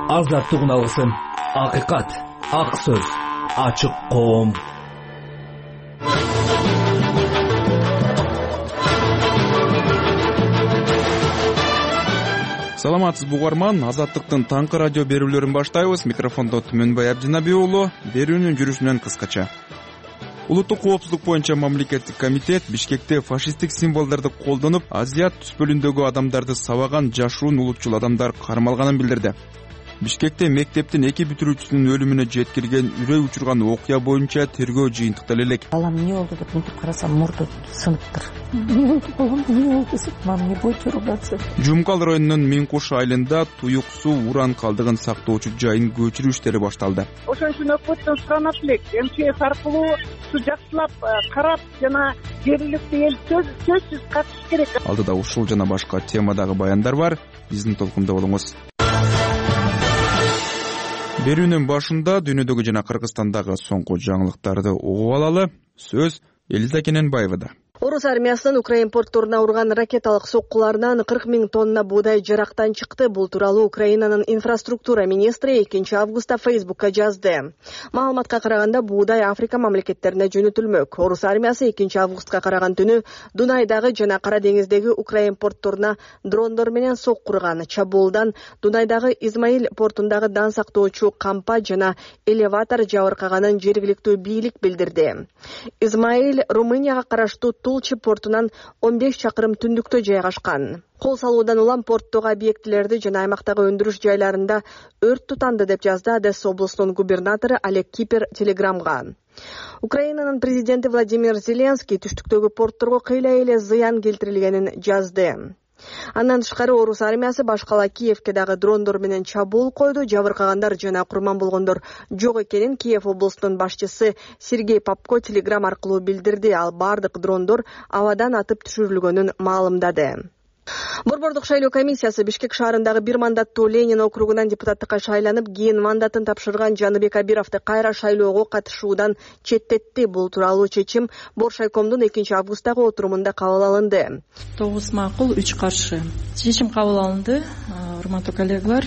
Азаттык алгысым, акыйкат, ак сөз, ачык коом. Саламатсыз угарман, Азаттыктын таңкы радио берүүлөрүн баштайбыз. Микрофондо Түмөнбай Абдинабий уулу. Берүүнүн жүрүшүнөн кыскача. Улуттук коопсуздук боюнча мамлекеттик комитет Бишкекте фашисттик символдорду колдонуп, Азият түз бөлүгүндөгү адамдарды сабаган жашуун улутчул адамдар кармалганын билдирди. Бишкекте мектептин 2 бүтүрүүчүсүнүн өлүмүнө жеткирген үрөй учурган окуя боюнча тергөө жыйынтыкталып элек. Балам эмне болду деп мынтип карасам, мурду сыныптыр. Эмне болду балам, эмне болду десем, мам эмне боюнча ругаться. Жумкал районунун Миңкуш айылында туюк суу уран калдыгын сактоочу жайын көчүрүү иштери башталды. Ошон үчүн өкмөттөн суранат элек, МЧС аркылуу ушу жакшылап карап жана жергиликтүү эл сөзсүз катышыш керек. Алдыда ушул жана башка темадагы баяндар бар. Биздин толкунда болуңуз. Берүүнүн башында дүйнөдөгү жана Кыргызстандагы соңку жаңылыктарды угуп алалы. Сөз Элиза Кененбаевада. Орус армиясынын Украин портторуна урган ракеталык соккуларынан 40 000 тонна буудай жарактан чыкты. Бул тууралуу Украинанын инфраструктура министри 2 августта Фейсбукка жазды. Маалыматка караганда буудай Африка мамлекеттерине жөнөтүлмөк. Орус армиясы 2 августка караган түнү Дунайдагы жана Кара деңиздеги Украин портторуна дрондор менен соккурган. Чабуулдан Дунайдагы Измаил портундагы дан сактоочу кампа жана элеватор жабыркаганын жергиликтүү бийлик билдирди. Измаил Румынияга караштуу Тулчи портунан 15 чакырым түндүктө жайгашкан. Кол салуудан улам порттогу объектилерди жана аймактагы өндүрүш жайларында өрт тутанды деп жазды Одесса облусунун губернатору Олег Кипер телеграмга. Украинанын президенти Владимир Зеленский түштүктөгү портторго кыйла эле зыян келтирилгенин жазды. Андан тышкары Орус армиясы башкала Киевке дагы дрондор менен чабуул койду. Жабыркагандар жана курман болгондор жок экенин Киев облусунун башчысы Сергей Попко телеграм аркылуу билдирди. Ал бардык дрондор абадан атып түшүрүлгөнүн маалымдады. Борбордук шайлоо комиссиясы Бишкек шаарындагы бир мандаттуу Ленин округунан депутаттыкка шайланып, кийин мандатын тапшырган Жаныбек Абировду кайра шайлоого катышуудан четтетти. Бул тууралуу чечим Боршайкомдун 2 августтагы отурумунда кабыл алынды. 9 макул, 3 каршы. Чечим кабыл алынды. Урматтуу коллегалар,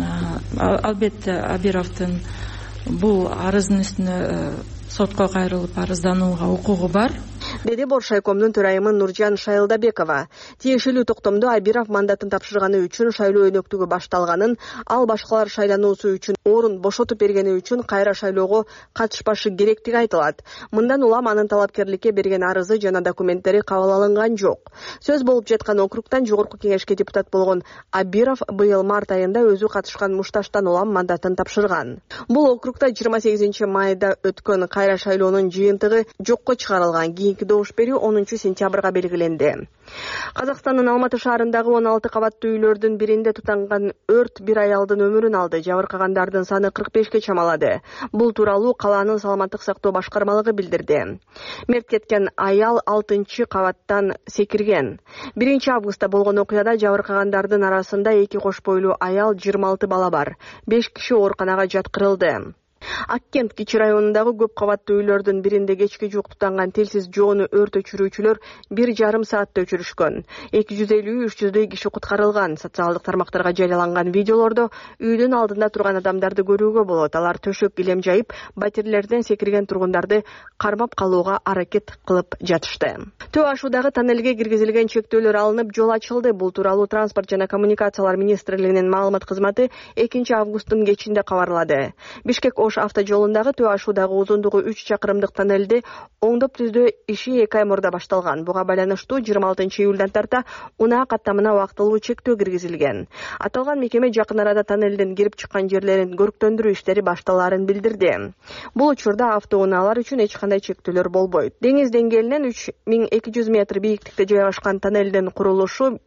албетте Абировдун бул арыздын үстүнө сотко кайрылып арызданууга укугу бар, деди Боршайкомдун төрайымы Нуржан Шайлдабекова. Тиешелүү токтомдо Абиров мандатын тапшырганы үчүн шайлоо өнөктүгү башталганын, ал башкалар шайлануусу үчүн орун бошотуп бергени үчүн кайра шайлоого катышпашы керектиги айтылат. Мындан улам анын талапкерликке берген арызы жана документтери кабыл алынган жок. Сөз болуп жаткан округтан жогорку кеңешке депутат болгон Абиров быйыл март айында өзү катышкан мушташтан улам мандатын тапшырган. Бул округта 28 майда өткөн кайра шайлоонун жыйынтыгы жокко чыгарылган. Кийинки добуш берүү 10 сентябрга белгиленди. Казакстандын Алматы шаарындагы 16 кабаттуу үйлөрдүн биринде тутанган өрт бир аялдын өмүрүн алды. Жабыркагандардын саны 45ке чамалады. Бул тууралуу калаанын саламаттык сактоо башкармалыгы билдирди. Мерт кеткен аял 6 кабаттан секирген. 1 августта болгон окуяда жабыркагандардын арасында 2 кош бойлуу аял, 26 бала бар. 5 киши ооруканага жаткырылды. Аккент кичи районундагы көп кабаттуу үйлөрдүн биринде кечке жуук тутанган телсиз жоону өрт өчүрүүчүлөр 1,5 саатта өчүрүшкөн. 250-300 киши куткарылган. Социалдык тармактарга жарыяланган видеолордо үйдүн алдында турган адамдарды көрүүгө болот. Алар төшөк килем жайып, батирлерден секирген тургундарды кармап калууга аракет кылып жатышты. Төө ашуудагы тоннелге киргизилген чектөөлөр алынып, жол ачылды. Бул тууралуу транспорт жана коммуникациялар министрлигинин маалымат кызматы 2 августтун кечинде кабарлады. Бишкек Ош автожолундагы Төө ашуудагы узундугу 3 чакырымдык тоннелди оңдоп түздөө иши 2 ай мурда башталган. Буга байланыштуу 26 июлдан тарта унаа каттамына убактылуу чектөө киргизилген. Аталган мекеме жакын арада тоннелден кирип чыккан жерлерин көрктөндүрүү иштери башталаарын билдирди. Бул учурда автоунаалар үчүн эч кандай чектөөлөр болбойт. Деңиз деңгээлинен 3200 метр бийиктикте жайгашкан тоннелдин курулушу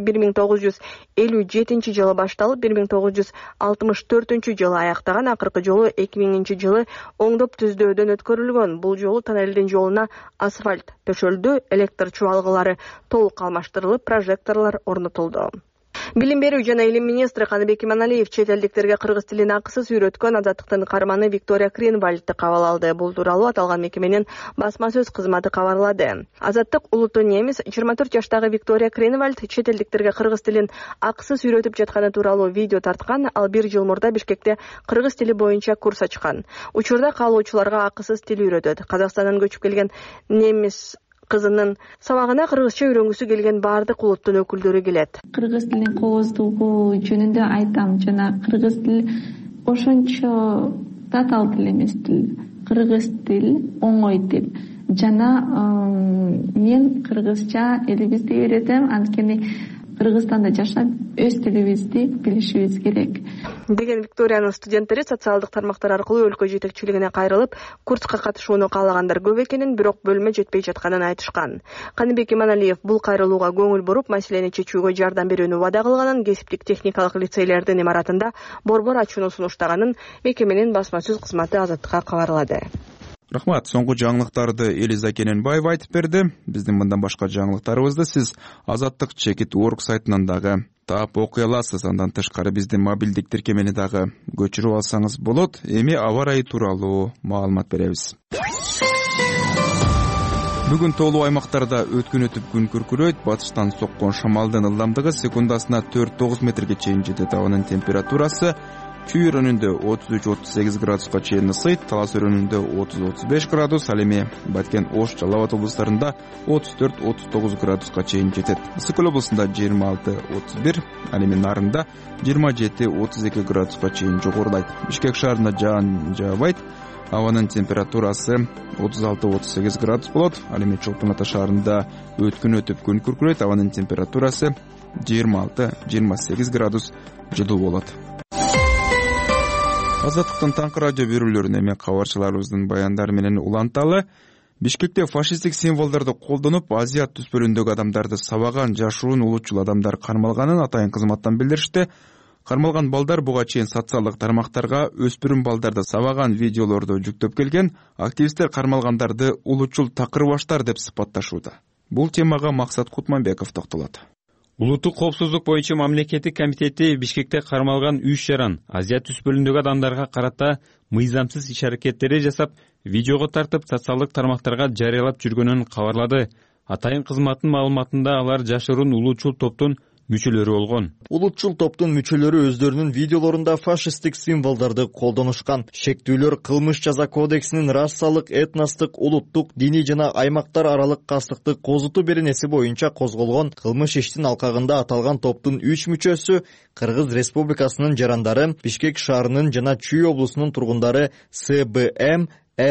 1957 жылы башталып, 1964 жылы аяктаган. Акыркы жолу 2000 жылы оңдоп түздөөдөн өткөрүлгөн. Бул жолу тоннелдин жолуна асфальт төшөлдү, электр чубалгылары толук алмаштырылып, прожекторлор орнотулду. Билим берүү жана илим министри Каныбек Иманалиев чет элдиктерге кыргыз тилин акысыз үйрөткөн Азаттыктын каарманы Виктория Кренвальдти кабыл алды. Бул тууралуу аталган мекеменин басма сөз кызматы кабарлады. Азаттык улуттуу немис 24 жаштагы Виктория Кренвальд чет элдиктерге кыргыз тилин акысыз үйрөтүп жатканы тууралуу видео тарткан. Ал 1 жыл мурда Бишкекте кыргыз тили боюнча курс ачкан. Учурда каалоочуларга акысыз тил үйрөтөт. Казакстандан көчүп келген немис кызынын сабагына кыргызча үйрөнгүсү келген баардык улуттун өкүлдөрү келет. Кыргыз тилин кооздугу жөнүндө айтам, жана кыргыз тил ошончо татаал тил эмес тил. Кыргыз тил оңой тил. Жана мен кыргызча элибизди үйрөтөм, анткени Кыргызстанда жашап өз тилибизди билишибиз керек деген Викториянын студенттери социалдык тармактар аркылуу өлкө жетекчилигине кайрылып, курска катышууну каалагандар көп экенин, бирок бөлмө жетпей жатканын айтышкан. Каныбек Иманалиев бул кайрылууга көңүл буруп, маселени чечүүгө жардам берүүнү вада кылганын, кесиптик техникалык лицейлердин имаратында борбор ачууну сунуштаганын мекеменин басма сөз кызматы Азаттыкка кабарлады. Рахмат. Соңку жаңылыктарды Элиза Кененбаева айтып берди. Биздин мындан башка жаңылыктарыбызды сиз Азаттык Чекит.org сайтынан дагы таап окуй аласыз. Андан тышкары биздин мобилдик тиркемени дагы көчүрүп алсаңыз болот. Эми аба ырайы тууралуу маалымат беребиз. Бүгүн тоолуу аймактарда өткөн күн күркүрөйт. Батыштан соккон шамалдын ылдамдыгы секундасына 4-9 метрге чейин жетет. Абанын температурасы Чүй өрөөнүндө 33-38 градуска чейин ысыйт, Талас өрөөнүндө 30-35 градус, ал эми Баткен, Ош, Жалал Абад облустарында 34-39 градуска чейин жетет. Ысык көл облусунда 26-31, ал эми Нарында 27-32 градуска чейин жогорулайт. Бишкек шаарында жаан жаабайт. Абанын температурасы 36-38 градус болот. Ал эми Чолпон Ата шаарында өткөн күн күркүрөйт. Абанын температурасы 26-28 градус жылуу болот. Азаттыктын таңкы радио берүүлөрүн эми кабарчыларыбыздын баяндары менен уланталы. Бишкекте фашисттик символдорду колдонуп, Азия түспөлүндөгү адамдарды сабаган жашыруун улутчул адамдар кармалганын атайын кызматтан билдиришти. Кармалган балдар буга чейин социалдык тармактарга өспүрүм балдарды сабаган видеолорду жүктөп келген. Активисттер кармалгандарды улутчул такырбаштар деп сыпатташууда. Бул темага Максат Кутманбеков токтолот. Улуттук коопсуздук боюнча мамлекеттик комитети Бишкекте кармалган 3 жаран Азия түспөлүндөгү адамдарга карата мыйзамсыз иш-аракеттери жасап, видеого тартып, социалдык тармактарга жарыялап жүргөнүн кабарлады. Атайын кызматтын маалыматында алар жашыруун улутчул топтун мүчөлөрү болгон. Улутчул топтун мүчөлөрү өздөрүнүн видеолорунда фашисттик символдорду колдонушкан. Шектүүлөр кылмыш жаза кодексинин расалык, этностук, улуттук, диний жана аймактар аралык кастыкты козутуу беренеси боюнча козголгон кылмыш иштин алкагында аталган топтун 3 мүчөсү Кыргыз Республикасынын жарандары, Бишкек шаарынын жана Чүй облусунун тургундары СБМ,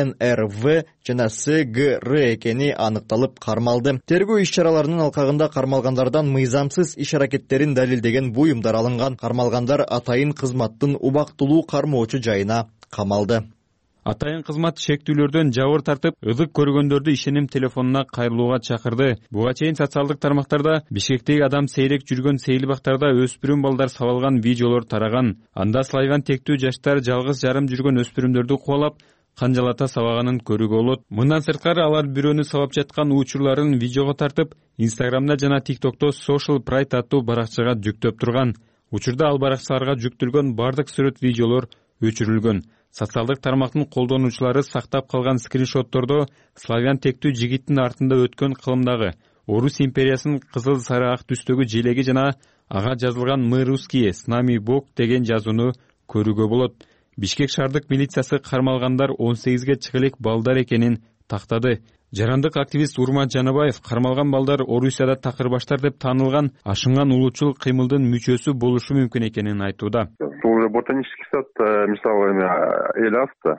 НРВ жана СГР экени аныкталып кармалды. Тергөө иш-чараларынын алкагында кармалгандардан мыйзамсыз иш-аракеттерин далилдеген буюмдар алынган. Кармалгандар атайын кызматтын убактылуу кармоочу жайына камалды. Атайын кызмат шектүүлөрдөн жабыр тартып, ызык көргөндөрдү ишеним телефонуна кайрылууга чакырды. Буга чейин социалдык тармактарда Бишкектеги адам сейрек жүргөн сейилбактарда өспүрүм балдар сабалган видеолор тараган. Анда слайган тектүү жаштар жалгыз жарым жүргөн өспүрүмдөрдү кубалап, канжалата сабаганын көрүүгө болот. Мындан сырткары алар бирөөнү сабап жаткан учурларын видеого тартып, Инстаграмда жана ТикТокто Social Pride аттуу баракчага жүктөп турган. Учурда ал баракчаларга жүктөлгөн бардык сүрөт видеолор өчүрүлгөн. Социалдык тармактын колдонуучулары сактап калган скриншоттордо славян тектүү жигиттин артында өткөн кылымдагы Орус империясынын кызыл сары ак түстөгү желеги жана ага жазылган «Мы русские, с нами Бог» деген жазууну көрүүгө болот. Бишкек шаардык милициясы кармалгандар 18ге чыгылык балдар экенин тактады. Жарандык активист Урмат Жанабаев кармалган балдар Орусияда такырбаштар деп таанылган ашынган улутчул кыймылдын мүчөсү болушу мүмкүн экенин айтууда. Бул ботанический сад мисалы эми эл аста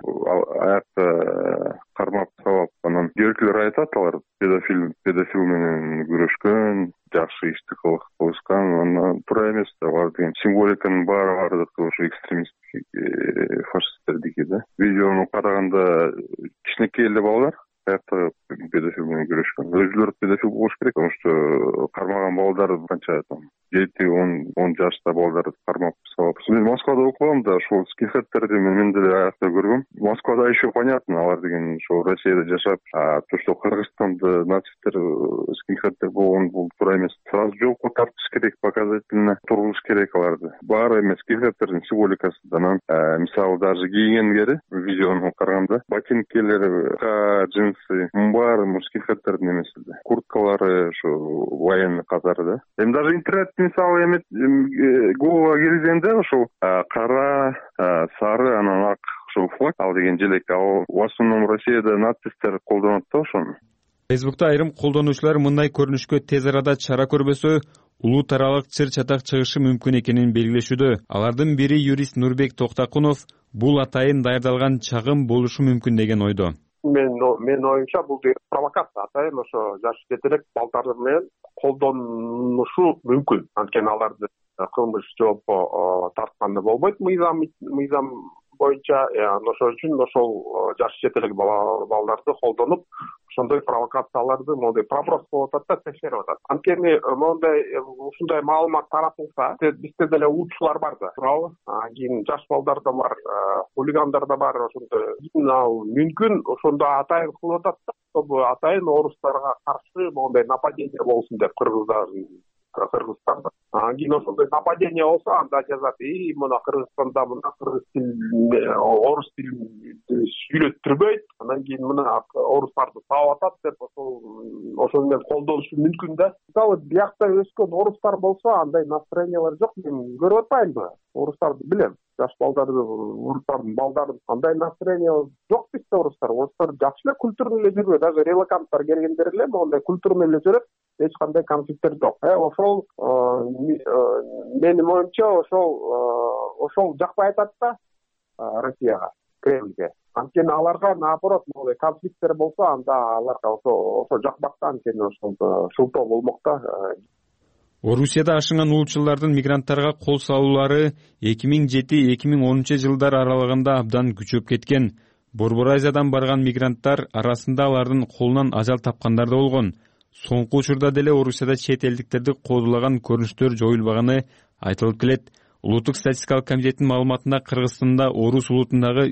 аякта кармап сабап анан керектүүлөр айтат, алар педофил менен күрөшкөн, жакшы ишти кылышкан, анан туура эмес да, алар деген символиканын баары ушу экстремисттик фашисттердики да. Видеону караганда кичинекей эле балдар аякта педофил менен күрөшкөн. Өзүлөрү педофил болуш керек, потому что кармаган балдар канча 7-10 жашта балдарды кармап салып. Мен Москвада окугам да, ошол скинхедтерди мен деле аякта көргөм. Москвада еще понятно, алар деген ошо Россияда жашап, то что Кыргызстанда нацисттер, скинхедтер болгон бул туура эмес. Сразу жолко тартыш керек, показательно тургуш керек аларды. Баары эмес, скинхедтердин символикасы. Анан мисалы даже кийгендери видеону караганда ботинкелери, джинсы, баары скинхедтердин эмес эле. Курткалары ошо военный катары да. Эми даже интернет мисалы эме Google'га киргизгенде ошол кара, сары, анан ак ошол флаг ал деген желек, ал в основном Россияда нацисттер колдонот да ошону. Фейсбукта айрым колдонуучулар мындай көрүнүшкө тез арада чара көрбөсө улут аралык чыр-чатак чыгышы мүмкүн экенин белгилешүүдө. Алардын бири юрист Нурбек Токтакунов бул атайын даярдалган чагым болушу мүмкүн деген ойдо. Мен оюмча бул провокация, атайын ошо жаш жетелек балдары менен колдонушу мүмкүн. Анткени аларды кылмыш жоопко тартканда болбойт мыйзам боюнча. Ошол үчүн ошол жаш жетелек балдарды колдонуп, ошондой провокацияларды моундай проброс болуп атат да, текшерип атат. Анткени моундай ушундай маалымат таратылса, бизде деле уучулар бар да, туурабы? Кийин жаш балдар да бар, хулигандар да бар, ошондой мүмкүн ошондо атайын кылып атат да, чтобы атайын орустарга каршы моундай нападение болсун деп Кыргызстанда. Кийин ошондой нападение болсо, анда жазат, мына Кыргызстанда мына кыргыз тил, орус тилин сүйлөттүрбөйт, анан кийин мына орустарды сабап атат деп ошол менен колдонушу мүмкүн да. Мисалы биякта өскөн орустар болсо, андай настроениялар жок, мен көрүп атпаймынбы? Орустарды билем. Жаш балдарды, орустардын балдарын андай настроение жок бизде орустар. Орустар жакшы эле культурный эле жүрөт, даже релоканттар келгендер эле мондай культурный эле жүрөт, эч кандай конфликттер жок. Ошол менин оюмча ошол жакпай атат да Россияга, Кремльге. Анткени аларга наоборот мондай конфликттер болсо, анда аларга ошо жакпак да, анткени ошол шылтоо болмок да. Орусияда ашынган улутчулардын мигранттарга кол салуулары 2007-2010 жылдар аралыгында абдан күчөп кеткен. Борбор Азиядан барган мигранттар арасында алардын колунан ажал тапкандар да болгон. Соңку учурда деле Орусияда чет элдиктерди козулаган көрүнүштөр жоюлбаганы айтылып келет. Улуттук статистикалык комитеттин маалыматында Кыргызстанда орус улутундагы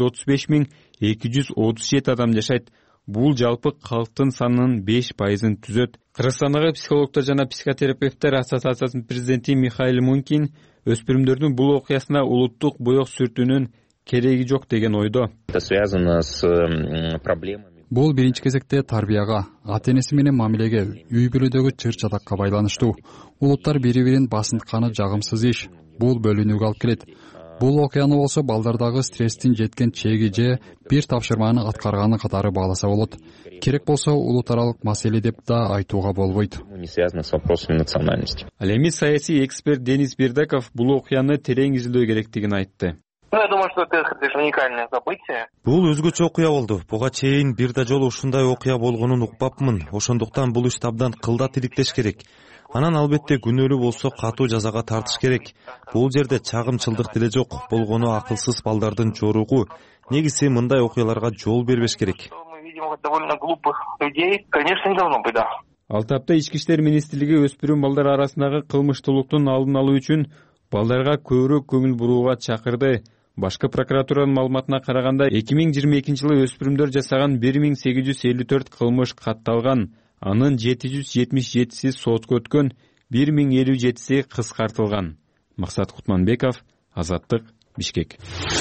335.237 адам жашайт. Бул жалпы калктын санынын 5%-ын түзөт. Кыргызстандагы психологдор жана психотерапевттер ассоциациясынын президенти Михаил Мункин өспүрүмдөрдүн бул окуясына улуттук боек сүртүүнүн кереги жок деген ойдо. Это связано с проблемами. Бул биринчи кезекте тарбияга, ата-энеси менен мамилеге, үй бүлөдөгү чыр-чатакка байланыштуу. Улуттар бири-бирин басынтканы жагымсыз иш. Бул бөлүнүүгө алып келет. Бул окуяны болсо балдардагы стресстин жеткен чеги же бир тапшырманы аткарганы катары бааласа болот. Керек болсо улут аралык маселе деп да айтууга болбойт. Не связано с вопросами национальности. Ал эми саясий эксперт Денис Бердаков бул окуяны терең изилдөө керектигин айтты. Я думаю, что это уникальное событие. Бул өзгөчө окуя болду. Буга чейин бир да жолу ушундай окуя болгонун укпапмын. Ошондуктан бул ишти абдан кылдат иликтеш керек. Анан албетте күнөөлүү болсо катуу жазага тартыш керек. Бул жерде чагымчылдык деле жок. Болгону акылсыз балдардын жоругу. Негизи мындай окуяларга жол бербеш керек. Довольно глупых людей, конечно, не должно быть, да. Ал тапта Ички иштер министрлиги өспүрүм балдар арасындагы кылмыштуулуктун алдын алуу үчүн балдарга көбүрөөк көңүл бурууга чакырды. Башкы прокуратуранын маалыматына караганда 2022 жылы өспүрүмдөр жасаган 1854 кылмыш катталган. Анын 777-си сотко өткөн, 1057-си кыскартылган. Максат Кутманбеков, Азаттык, Бишкек.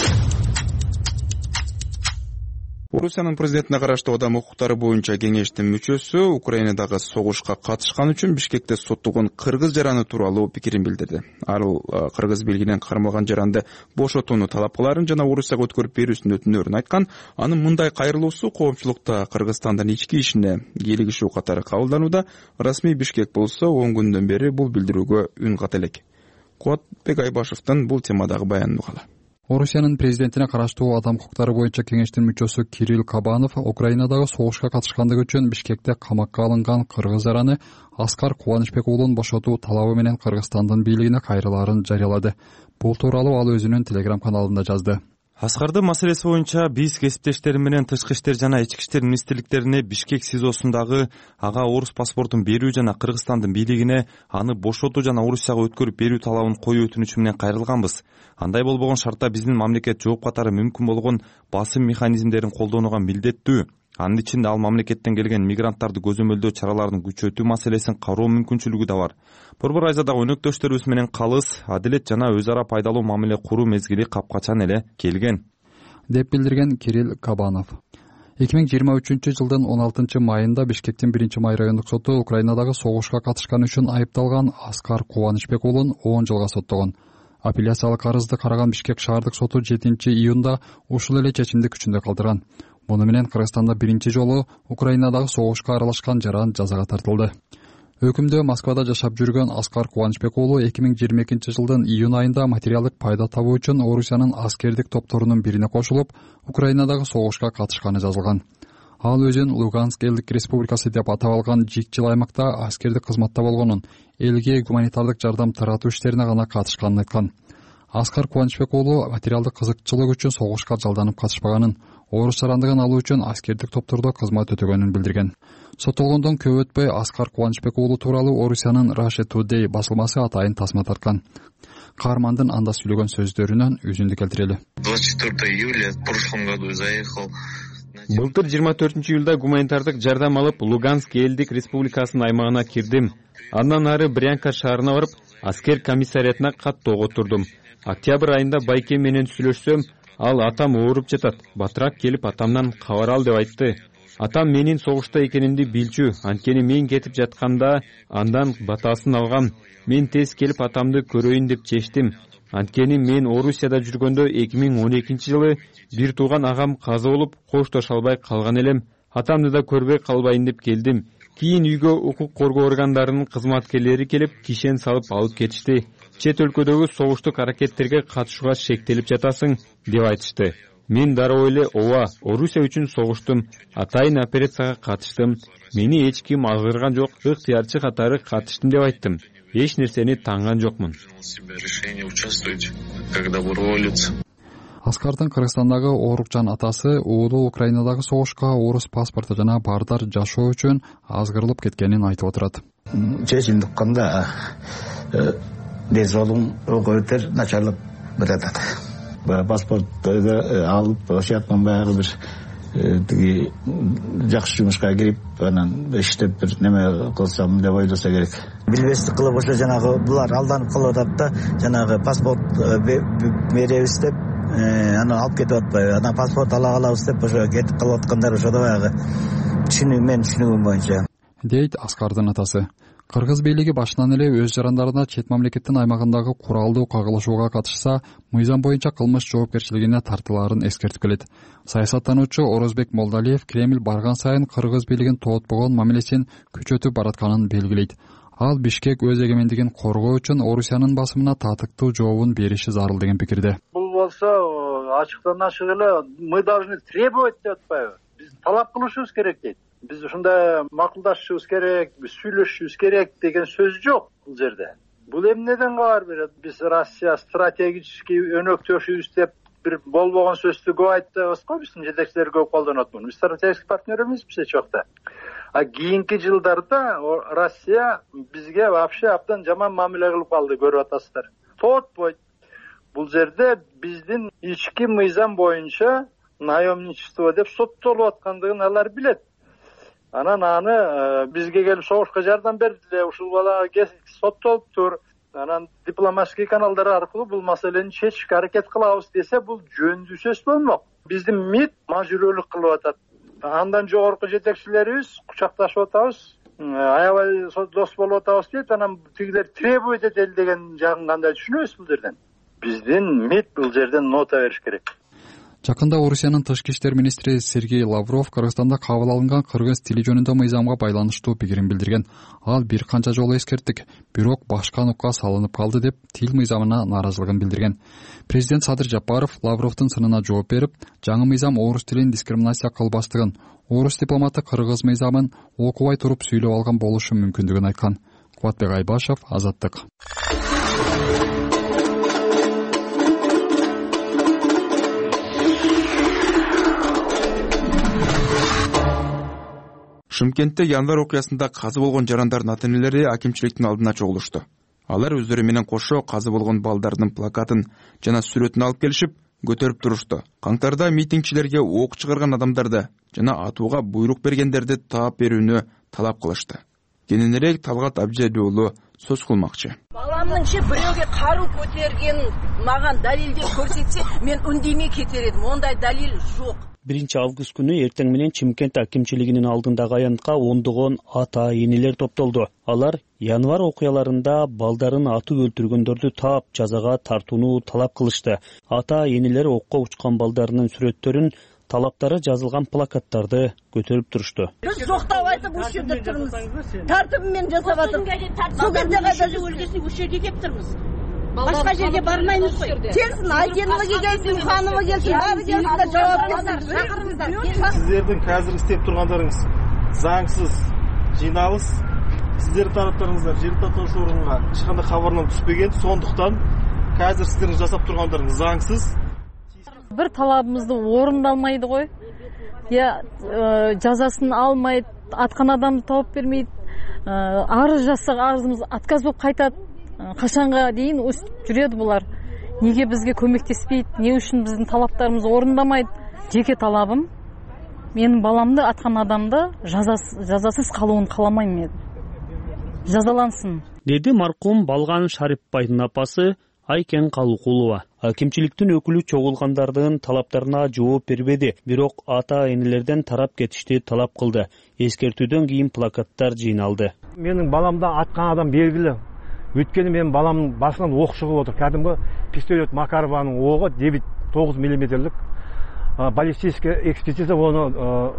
Орусиянын президентине караштуу адам укуктары боюнча кеңештин мүчөсү Украинадагы согушка катышкан үчүн Бишкекте соттолгон кыргыз жараны тууралуу пикирин билдирди. Ал кыргыз белгинен кармалган жаранды бошотууну талап кылаарын жана Орусияга өткөрүп берүүсүн өтүнөөрүн айткан. Анын мындай кайрылуусу коомчулукта Кыргызстандын ички ишине кийлигишүү катары кабылданууда. Расмий Бишкек болсо 10 күндөн бери бул билдирүүгө үн ката элек. Куатбек Айбашевдин бул темадагы баянын угалы. Орусиянын президентине караштуу адам укуктары боюнча кеңештин мүчөсү Кирилл Кабанов Украинадагы согушка катышкандыгы үчүн Бишкекте камакка алынган кыргыз жараны Аскар Кубанычбек уулун бошотуу талабы менен Кыргызстандын бийлигине кайрылаарын жарыялады. Бул тууралуу ал өзүнүн Telegram каналында жазды. Аскардын маселеси боюнча биз кесиптештерим менен Тышкы иштер жана Ички иштер министрликтерине Бишкек СИЗОсундагы ага орус паспортун берүү жана Кыргызстандын бийлигине аны бошотуу жана Орусияга өткөрүп берүү талабын коюу өтүнүчү менен кайрылганбыз. Андай болбогон шартта биздин мамлекет жооп катары мүмкүн болгон басым механизмдерин колдонууга милдеттүү. Анын ичинде ал мамлекеттен келген мигранттарды көзөмөлдөө чараларын күчөтүү маселесин кароо мүмкүнчүлүгү да бар. Борбор айзадагы өнөктөштөрүбүз менен калыс, адилет жана өз ара пайдалуу мамиле куруу мезгили капкачан эле келген, деп билдирген Кирилл Кабанов. 2023 жылдын 16 майында Бишкектин 1-май райондук соту Украинадагы согушка катышканы үчүн айыпталган Аскар Кубанычбек уулун 10 жылга соттогон. Апелляциялык арызды караган Бишкек шаардык соту 7 июнда ушул эле чечимди күчүндө калтырган. Муну менен Кыргызстанда биринчи жолу Украинадагы согушка аралашкан жаран жазага тартылды. Өкүмдө Москвада жашап жүргөн Аскар Кубанычбек уулу 2022 жылдын июнь айында материалдык пайда табуу үчүн Орусиянын аскердик топторунун бирине кошулуп, Украинадагы согушка катышканы жазылган. Ал өзүн Луганск элдик республикасы деп атап алган жикчил аймакта аскердик кызматта болгонун, элге гуманитардык жардам таратуу иштерине гана катышканын айткан. Аскар Кубанычбек уулу материалдык кызыкчылык үчүн согушка жалданып катышпаганын, орус жарандыгын алуу үчүн аскердик топтордо кызмат өтөгөнүн билдирген. Соттолгондон көп өтпөй Аскар Кубанычбек уулу тууралуу Орусиянын Russia Today басылмасы атайын тасма тарткан. Каармандын анда сүйлөгөн сөздөрүнөн үзүндү келтирели. 24 июля в прошлом году заехал. Былтыр 24 июлда гуманитардык жардам алып Луганск элдик республикасынын аймагына кирдим. Андан ары Брянка шаарына барып, аскер комиссариятына каттоого отурдум. Октябрь айында байке менен сүйлөшсөм, ал атам ооруп жатат, батыраак келип атамдан кабар ал деп айтты. Атам менин согушта экенимди билчү, анткени мен кетип жатканда андан батасын алгам. Мен тез келип атамды көрөйүн деп чечтим. Анткени мен Орусияда жүргөндө 2012 жылы бир тууган агам каза болуп, коштоша албай калган элем. Атамды да көрбөй калбайын деп келдим. Кийин үйгө укук коргоо органдарынын кызматкерлери келип, кишен салып алып кетишти. Чет өлкөдөгү согуштук аракеттерге катышууга шектелип жатасың деп айтышты. Мен дароо эле ооба, Орусия үчүн согуштум, атайын операцияга катыштым. Мени эч ким алгырган жок, ыктыярчы катары катыштым деп айттым. Эч нерсени таңган жокмун. Аскардын Кыргызстандагы оорукчан атасы уулу Украинадагы согушка орус паспорту жана бардар жашоо үчүн азгырылып кеткенин айтып отурат. Чечимди укканда беш жолум өтөр начарлап жатат. Паспортты алып, ошол жактан баягы бир тиги жакшы жумушка кирип, анан иштеп бир неме кылсам деп ойлосо керек. Билбестик кылып ошо жанагы булар алданып калып атат да, жанагы паспорт беребиз деп, аны алып кетип атпайбы, анан паспорт ала калабыз деп ошо кетип калып аткандар ошо да баягы түшүнүгүм боюнча. Дейт Аскардын атасы. Кыргыз бийлиги башынан эле өз жарандарына чет мамлекеттин аймагындагы куралдуу кагылышууга катышса, мыйзам боюнча кылмыш жоопкерчилигине тартылаарын эскертип келет. Саясаттануучу Орозбек Молдалиев Кремль барган сайын кыргыз бийлигин тоотпогон мамилесин күчөтүп баратканын белгилейт. Ал Бишкек өз эгемендигин коргоо үчүн Орусиянын басымына татыктуу жообун бериши зарыл деген пикирде. Бул болсо ачыктан ачык эле мы должны требовать деп атпайбы? Биз талап кылышыбыз керек дейт. Биз ушундай макулдашышыбыз керек, биз сүйлөшүшүбүз керек деген сөз жок бул жерде. Бул эмнеден кабар берет? Биз Россия стратегический өнөктөшүбүз деп бир болбогон сөздү көп айтабыз го, биздин жетекчилер көп колдонот муну. Биз стратегический партнер эмеспиз эч убакта. А кийинки жылдарда Россия бизге вообще абдан жаман мамиле кылып калды, көрүп атасыздар. Тоотпойт. Бул жерде биздин ички мыйзам боюнча наемничество деп соттолуп аткандыгын алар билет. Анан аны бизге келип согушка жардам бердиле, ушул бала соттолуптур. Анан дипломатический каналдар аркылуу бул маселени чечишке аракет кылабыз десе, бул жөндүү сөз болмок. Биздин МИД мажбүрөлүк кылып атат. Андан жогорку жетекчилерибиз кучакташып атабыз, аябай дос болуп атабыз дейт. Анан тигилер требует этели деген жагын кандай түшүнөбүз бул жерден? Биздин МИД бул жерден нота бериш керек. Жакында Орусиянын тышкы иштер министри Сергей Лавров Кыргызстанда кабыл алынган кыргыз тили жөнүндө мыйзамга байланыштуу пикирин билдирген. Ал бир канча жолу эскерттик, бирок башка нукка салынып калды деп тил мыйзамына нааразылыгын билдирген. Президент Садыр Жапаров Лавровдун сынына жооп берип, жаңы мыйзам орус тилин дискриминация кылбастыгын, орус дипломаты кыргыз мыйзамын окубай туруп сүйлөп алган болушу мүмкүндүгүн айткан. Кубатбек Айбашев, Азаттык. Шымкентте январь окуясында казы болгон жарандардын ата энелери акимчиликтин алдына чогулушту. Алар өздөрү менен кошо казы болгон балдардын плакатын жана сүрөтүн алып келишип көтөрүп турушту. Каңтарда митингчилерге ок чыгарган адамдарды жана атууга буйрук бергендерди таап берүүнү талап кылышты. Кененирээк Талгат Абжали уулу сөз кылмакчы. Баламныңчы бирөөгө каруу көтергенин мага далилдеп көрсөтсө, мен үндемей кетер едим. Ондай далил жок. 1-август күнү эртең менен Чымкент акимчилигинин алдындагы аянтка ондогон ата-энелер топтолду. Алар январь окуяларында балдарын атып өлтүргөндөрдү таап жазага тартууну талап кылышты. Ата-энелер окко учкан балдарынын сүрөттөрүн, талаптары жазылган плакаттарды көтөрүп турушту. Биз жоктап айтып ушул жерде турмуз. Тартып мен жасап атам. Сол жерде кайда өлгөсүн ушул жерге кеп турмуз. Башка жерге бармаймыз кой. Келсин, Айкенова келсин, Ханова келсин, баары келсин да жооп берсин. Шакырыңыздар. Сиздердин казыр иштеп тургандарыңыз заңсыз жиналыс. Сиздердин тараптарыңыздар жер татуушу орунга эч кандай кабарнама түспөгөн, сондуктан казыр сиздердин жасап тургандарыңыз заңсыз. Бир талабыбызды орундалмайды ғой. Я жазасын алмайт, аткан адамды тауып бермейт. Арыз жазсак арызымыз отказ болуп кайтат. Качанга дейин жүрөдү булар. Неге бизге көмөктеспейт? Не үчүн биздин талаптарыбызды орундамайт? Жеке талабым, менин баламды аткан адамды жазасыз калуун кааламайм мен. Жазалансын. Деди маркум Балган Шарипбайдын апасы Айкен Калукулова. Акимчиликтин өкүлү чогулгандардын талаптарына жооп бербеди, бирок ата-энелерден тарап кетишти талап кылды. Эскертүүдөн кийин плакаттар жыйналды. Менин баламды аткан адам белгилүү. Өткені менің баламның басынан оқ шығып отыр. Кәдімгі пистолет Макарованың оғы 9 миллиметрлік. Баллистическая экспертиза оны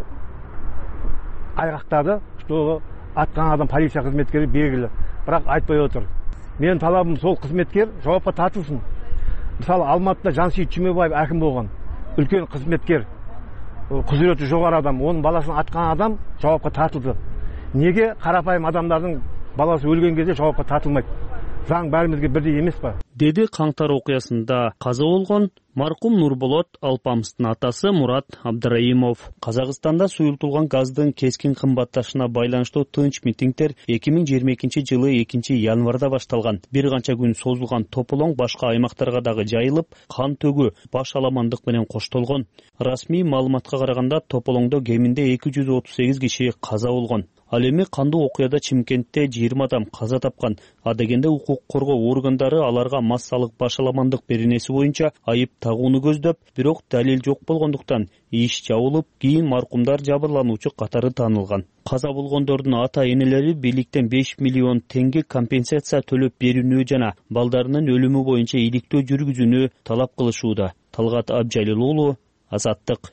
айғақтады, что атқан адам полиция қызметкері белгілі. Бірақ айтпай отыр. Менің талабым сол қызметкер жауапқа тартылсын. Мысалы, Алматыда Жансейіт Чүмебаев әкім болған. Үлкен қызметкер, құзыреті жоғары адам, оның баласын атқан адам жауапқа тартылды. Неге қарапайым адамдардың баласы өлген кезде жауапқа тартылмайды? Заң бәрімізге бірдей емес па? Деди каңтар окуясында каза болгон маркум Нурболот Алпамыстын атасы Мурат Абдыраимов. Казакстанда суюлтулган газдын кескин кымбатташына байланыштуу тынч митингдер 2022 жылы 2-январда башталган. Бир канча күн созулган тополоң башка аймактарга дагы жайылып, кан төгүү, баш аламандык менен коштолгон. Расмий маалыматка караганда тополоңдо кеминде 238 киши каза болгон. Ал эми кандуу окуяда Чымкентте 20 адам каза тапкан. Адегенде укук коргоо органдары аларга массалык башаламандык беренеси боюнча айып тагууну көздөп, бирок далил жок болгондуктан иш жабылып, кийин маркумдар жабырлануучу катары таанылган. Каза болгондордун ата-энелери бийликтен 5 миллион теңге компенсация төлөп берүүнү жана балдарынын өлүмү боюнча иликтөө жүргүзүүнү талап кылышууда. Талгат Абжалил уулу, Азаттык.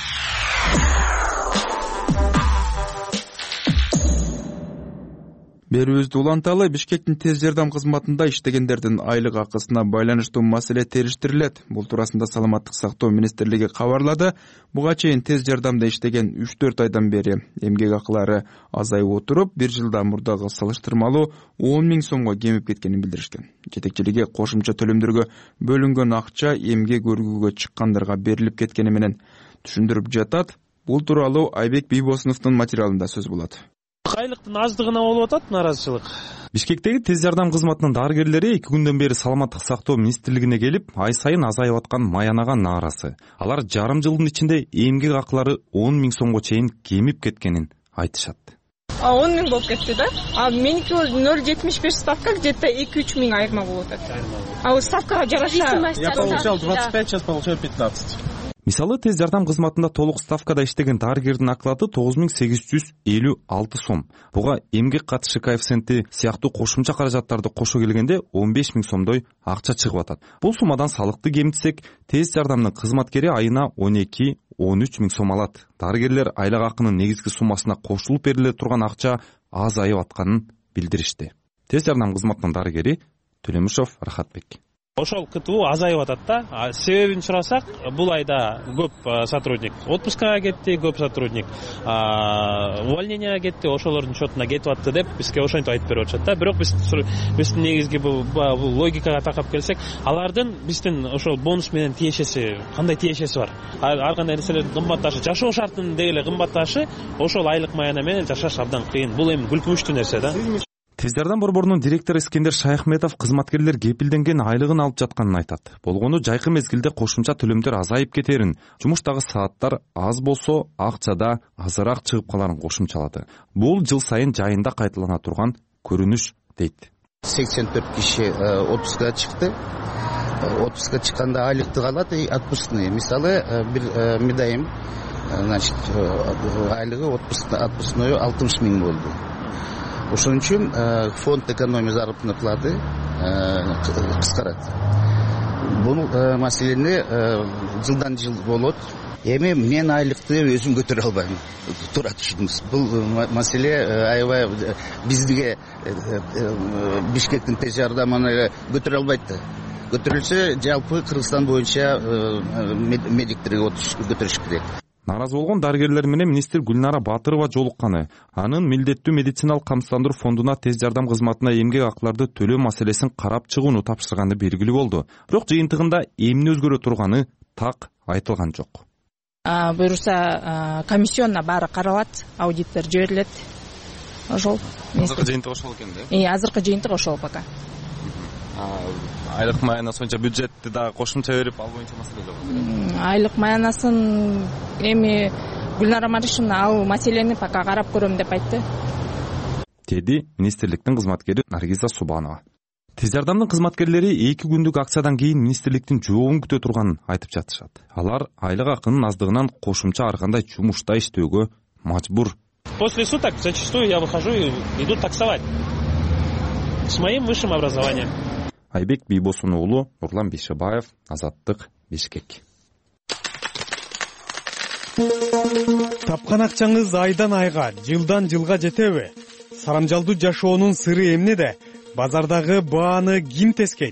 Берүүбүздү уланталы, Бишкектин тез жардам кызматында иштегендердин айлык акысына байланыштуу маселе териштирилет. Бул туурасында Саламаттык сактоо министрлиги кабарлады. Буга чейин тез жардамда иштеген 3-4 айдан бери эмгек акылары азайып отуруп, 1 жылда мурдагы салыштырмалуу 10 000 сомго кемип кеткенин билдиришкен. Жетекчилиги кошумча төлөмдөргө бөлүнгөн акча эмгек өргүүгө чыккандарга берилип кеткени менен түшүндүрүп жатат. Бул тууралуу Айбек Бийбосуновдун материалында сөз болот. Айлыктын аздыгына болуп атат нааразычылык. Бишкектеги тез жардам кызматынын дарыгерлери 2 күндөн бери Саламаттык сактоо министрлигине келип, ай сайын азайып аткан маянага нааразы. Алар жарым жылдын ичинде эмгек акылары 10 000 сомго чейин кемип кеткенин айтышат. 10 000 болуп кетти да. А меники 0,75 ставка, где-то 2-3 000 айырма болуп атат. А у ставкага жараша. Я получал 25, сейчас получаю 15. Мисалы, тез жардам кызматында толук ставкада иштеген дарыгердин оклады 9856 сом. Буга эмгек катышы коэффициенти сыяктуу кошумча каражаттарды кошо келгенде 15 000 сомдой акча чыгып атат. Бул суммадан салыкты кемитсек, тез жардамдын кызматкери айына 12-13 000 сом алат. Дарыгерлер айлык акынын негизги суммасына кошулуп бериле турган акча азайып атканын билдиришти. Тез жардам кызматынын дарыгери Төлөмүшов Рахатбек. ошол кту азайып атат да. Себебин сурасак, бул айда көп сотрудник отпускага кетти, көп сотрудник увольненияга кетти, ошолордун счетуна кетип атты деп бизге ошентип айтып берип атышат да. Бирок биздин негизги бул логикага такап келсек, алардын биздин ошол бонус менен тиешеси, кандай тиешеси бар? Ар кандай нерселердин кымбатташы, жашоо шартынын дегеле кымбатташы, ошол айлык маяна менен жашаш абдан кыйын. Бул эми күлкүнчтүү нерсе да. Тез жардам борборунун директору Искендер Шайхметов кызматкерлер кепилденген айлыгын алып жатканын айтат. Болгону жайкы мезгилде кошумча төлөмдөр азайып кетерин, жумуштагы сааттар аз болсо акчада азыраак чыгып каларын кошумчалады. Бул жыл сайын жайында кайталана турган көрүнүш дейт. 84 киши отпускка чыкты. Отпускка чыкканда айлыкты алат, отпускный. Мисалы, бир медайым, значит, айлыгы отпускной 60 000 болду. Ошон үчүн фонд экономия заработной платы кыскарат. Бул маселени жылдан жыл болот. Эми мен айлыкты өзүм көтөрө албайм. Туура түшүндүңүз. Бул маселе аябай бизге Бишкектин тез жардамын көтөрө албайт да. Көтөрүлсө жалпы Кыргызстан боюнча медиктерге көтөрүш керек. Наразы болгон дарыгерлер менен министр Гүлнара Батырова жолукканы, анын милдеттүү медициналык камсыздандыруу фондуна тез жардам кызматына эмгек акыларды төлөө маселесин карап чыгууну тапшырганы белгилүү болду. Бирок жыйынтыгында эмне өзгөрө турганы так айтылган жок. Буюрса комиссионна баары каралат, аудиттер жиберилет. Ошол. Азыркы жыйынтык ошол экен да? Азыркы жыйынтык ошол пока. Айлык маянасы боюнча бюджетти дагы кошумча берип, ал боюнча маселе жок. Айлык маянасын эми Гүлнара Маришевна ал маселени пока карап көрөм деп айтты. Деди министрликтин кызматкери Наргиза Субанова. Тез жардамдын кызматкерлери 2 күндүк акциядан кийин министрликтин жообун күтө турганын айтып жатышат. Алар айлык акынын аздыгынан кошумча ар кандай жумушта иштөөгө мажбур. После суток зачастую я выхожу и иду таксовать с моим высшим образованием. Айбек Бийбосун уулу, Нурлан Бейшебаев, Азаттык, Бишкек. Тапкан акчаңыз айдан айга, жылдан жылга жетеби? Сарамжалдуу жашоонун сыры эмнеде? Базардагы бааны ким тескейт?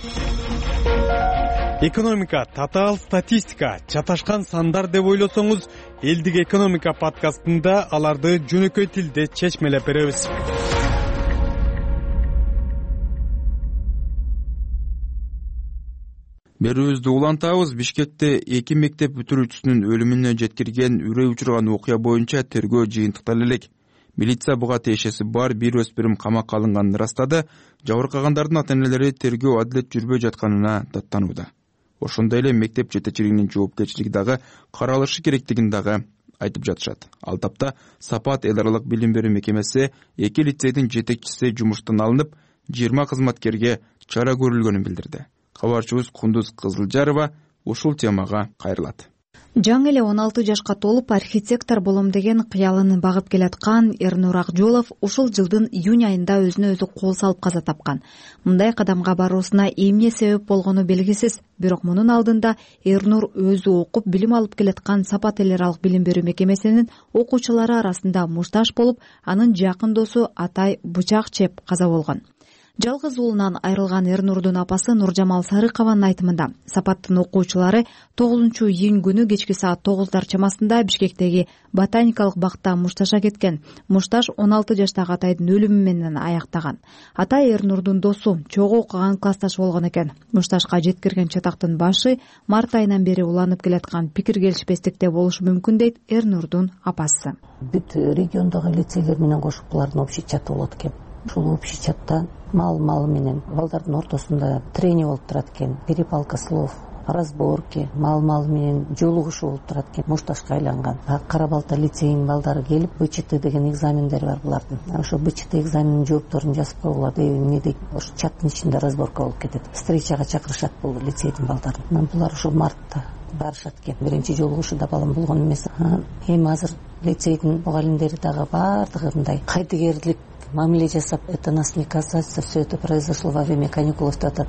Экономика, татаал статистика, чаташкан сандар деп ойлосоңуз, Элдик экономика подкастында аларды жөнөкөй тилде чечмелеп беребиз. Берүүбүздү улантабыз. Бишкекте 2 мектеп бүтүрүүчүсүнүн өлүмүнө жеткирген үрөй учурган окуя боюнча тергөө жыйынтыкталып элек. Милиция буга тиешеси бар бир өспүрүм камакка алынганын ырастады. Жабыркагандардын ата-энелери тергөө адилет жүрбөй жатканына даттанууда. Ошондой эле мектеп жетекчилигинин жоопкерчилиги дагы каралышы керектигин дагы айтып жатышат. Ал тапта Сапат эл аралык билим берүү мекемеси 2 лицейдин жетекчиси жумуштан алынып, 20 кызматкерге чара көрүлгөнүн билдирди. Кабарчыбыз Кундуз Кызылжарова ушул темага кайрылат. Жаңы эле 16 жашка толуп архитектор болом деген кыялын багып келаткан Эрнур Акжолов ушул жылдын июнь айында өзүнө өзү кол салып каза тапкан. Мындай кадамга баруусуна эмне себеп болгону белгисиз. Бирок мунун алдында Эрнур өзү окуп билим алып келаткан Сапат эл аралык билим берүү мекемесинин окуучулары арасында мушташ болуп, анын жакын досу Атай бычак чеп каза болгон. Жалгыз уулунан айрылган Эрнурдун апасы Нуржамал Сарыкованын айтымында, Сапаттын окуучулары 9-июнь күнү кечки саат 9 чамасында Бишкектеги ботаникалык бакта мушташка кеткен. Мушташ 16 жаштагы Атайдын өлүмү менен аяктаган. Атай Эрнурдун досу, чогуу окуган классташы болгон экен. Мушташка жеткирген чатактын башы март айынан бери уланып келаткан пикир келишпестикте болушу мүмкүн дейт Эрнурдун апасы. Бүт региондогу лицейлер менен кошуп булардын общий чаты болот экен. Ушул общий чатта мал менен балдардын ортосунда трение болуп турат экен, перепалка слов, разборки, мал менен жолугушуу болуп турат экен, мушташка айланган. Кара Балта лицейинин балдары келип, БЧТ деген экзамендери бар булардын. Ошо БЧТ экзаменинин жоопторун жазып койгула деп эмне дейт, ошо чаттын ичинде разборка болуп кетет. Встречага чакырышат бул лицейдин балдарын. Булар ушул мартта барышат экен. Биринчи жолугушууда балам болгон эмес. Эми азыр лицейдин мугалимдери дагы баардыгы мындай кайдыгерлик мамиле жасап, это нас не касается, все это произошло во время каникул деп атат да.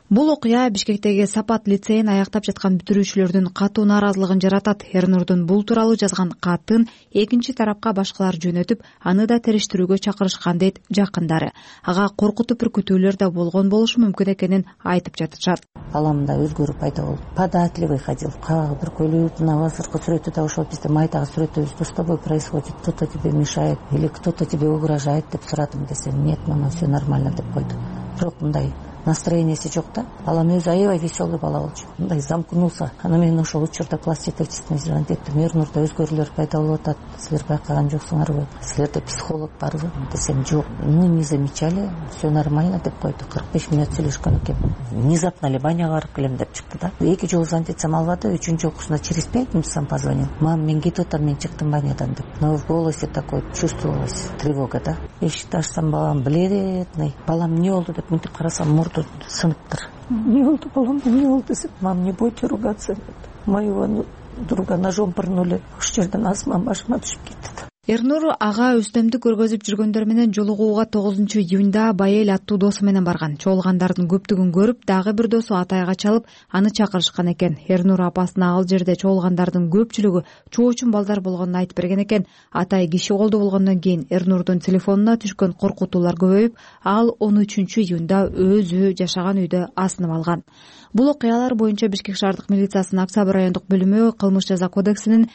Бул окуя Бишкектеги Сапат лицейин аяктап жаткан бүтүрүүчүлөрдүн катуу нааразылыгын жаратат. Эрнурдун бул тууралуу жазган катын экинчи тарапка башкалар жөнөтүп, аны да териштирүүгө чакырышкан дейт жакындары. Ага коркутуп үркүтүүлөр да болгон болушу мүмкүн экенин айтып жатышат. Баламда өзгөрүү пайда болду. Податливый ходил. Кагы бир көйлөйт, на азыркы сүрөтү да ошол бизде майтага сүрөтөбүз. Что с тобой происходит? Кто-то тебе мешает или кто-то тебе угрожает деп сурадым десем, нет, мама, все нормально деп койду. Бирок мындай настроенияси жок да. Балам өзү аябай веселый бала болчу. Мындай замкнулся. Ана мен ошол учурда класс жетекчисине звонить эттим. Эрнурда өзгөрүүлөр пайда болуп атат. Силер байкаган жоксуңарбы? Силерде психолог барбы? Десем, жок. Мы не замечали, все нормально деп койду. 45 минут сүйлөшкөн экен. Внезапно эле баняга барып келем деп чыкты да. 2 жолу звонить этсем албады. 3-жолкусуна через 5 минут сам позвонил. Мам, мен кетип атам, мен чыктым банядан деп. Но в голосе такой чувствовалась тревога да. Эшикти ачсам балам бледный. Балам эмне болду деп мынтип карасам, мурду сыныптыр. Не болду, балам, не болду десем, мам, не будете ругаться. Моего друга ножом пырнули. Ошол жерден асман башыма түшүп кетти. Эрнур ага өстөмдүк көргөзүп жүргөндөр менен жолугууга 9-июнда Байел аттуу досу менен барган. Чогулгандардын көптүгүн көрүп, дагы бир досу Атайга чалып, аны чакырышкан экен. Эрнур апасына ал жерде чогулгандардын көпчүлүгү чоочун балдар болгонун айтып берген экен. Атай киши колдуу болгондон кийин Эрнурдун телефонуна түшкөн коркутуулар көбөйүп, ал 13-июнда өзү жашаган үйдө асынып алган. Бул окуялар боюнча Бишкек шаардык милициясынын Октябрь райондук бөлүмү кылмыш жаза кодексинин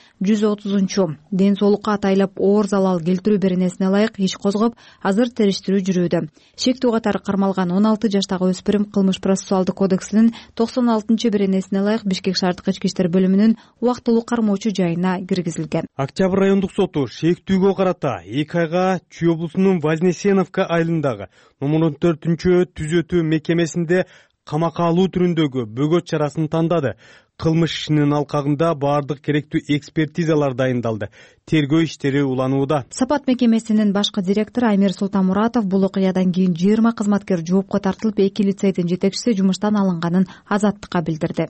130 ден соолукка атайлап оор залал келтирүү беренесине ылайык иш козгоп, азыр териштирүү жүрүүдө. Шектүү катары кармалган 16 жаштагы өспүрүм кылмыш процессуалдык кодексинин 96 беренесине ылайык Бишкек шаардык ички иштер бөлүмүнүн убактылуу кармоочу жайына киргизилген. Октябрь райондук соту шектүүгө карата 2 айга Чүй облусунун Вознесеновка айылындагы номер 14 түзөтүү мекемесинде камакка алуу түрүндөгү бөгөт чарасын тандады. Кылмыш ишинин алкагында баардык керектүү экспертизалар дайындалды. Тергөө иштери уланууда. Сапат мекемесинин башкы директору Амир Султанмуратов бул окуядан кийин 20 кызматкер жоопко тартылып, 2 лицейдин жетекчиси жумуштан алынганын Азаттыкка билдирди.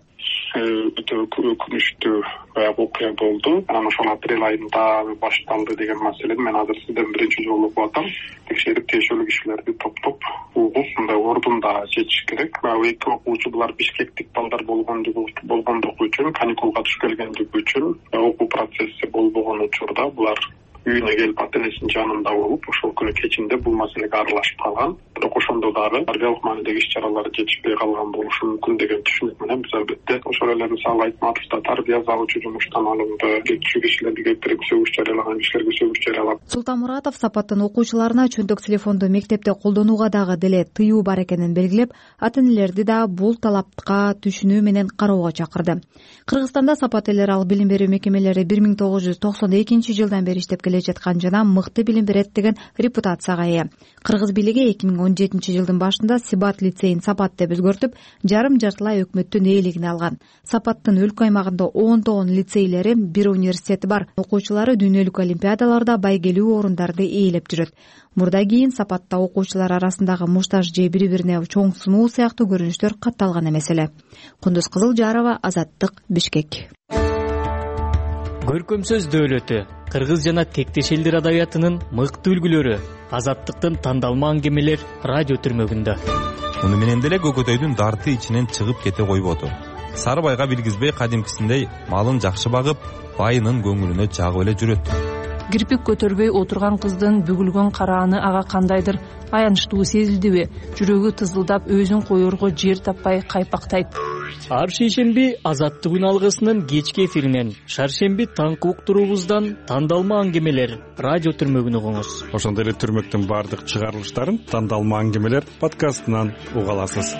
Өтө өкүнүчтүү окуя болду. Анан ошол апрель айында башталды деген маселени мен азыр сизден биринчи жолу угуп атам. Текшерип тиешелүү кишилерди топтоп угуп, мындай ордунда чечиш керек. Эки окуучу булар бишкектик балдар болгондугу үчүн, каникулга туш келгендиги үчүн, окуу процесси болбогон учурда булар үйүнө келип ата-энесинин жанында болуп, ошол күнү кечинде бул маселеге аралашып калган. Бирок ошондо дагы тарбиялык маанидеги иш-чаралар жетишпей калган болушу мүмкүн деген түшүнүк менен биз албетте ошол эле мисалы Айтматовдо тарбия залчу жумуштан алынды, жетчү кишилерди кетирип сөгүш жарыялаган кишилерге сөгүш жарыялап. Султанмуратов Сапаттын окуучуларына чөнтөк телефонду мектепте колдонууга дагы деле тыюу бар экенин белгилеп, ата-энелерди да бул талапка түшүнүү менен кароого чакырды. Кыргызстанда Сапат элер ал билим берүү мекемелери 1992-жылдан бери иштеп келе жаткан жана мыкты билим берет деген репутацияга ээ. Кыргыз бийлиги 2017-жылдын башында Сибат лицейин Сапат деп өзгөртүп, жарым-жартылай өкмөттүн ээлигине алган. Сапаттын өлкө аймагында 10 лицейлери, бир университети бар. Окуучулары дүйнөлүк олимпиадаларда байгелүү орундарды ээлеп жүрөт. Мурда кийин Сапатта окуучулар арасындагы муштаж же бири-бирине чоң сынуу сыяктуу көрүнүштөр катталган эмес эле. Кундуз Кызылжарова, Азаттык, Бишкек. Көркөм сөз дөөлөтү, кыргыз жана тектеш элдер адабиятынын мыкты үлгүлөрү, Азаттыктын тандалма аңгемелер радио түрмөгүндө. Муну менен деле көкөтөйдүн дарты ичинен чыгып кете койбоду. Сарыбайга билгизбей кадимкисиндей малын жакшы багып, байынын көңүлүнө жагып эле жүрөт. Кирпик көтөрбөй отурган кыздын бүгүлгөн карааны ага кандайдыр аянычтуу сезилдиби? Жүрөгү тызылдап, өзүн коерго жер таппай кайпактайт. Ар шейшемби Азаттык алгысынын кечки эфиринен, шаршемби таңкы уктуруубуздан тандалма аңгемелер радио түрмөгүн угуңуз. Ошондой эле түрмөктүн баардык чыгарылыштарын тандалма аңгемелер подкастынан уга аласыз.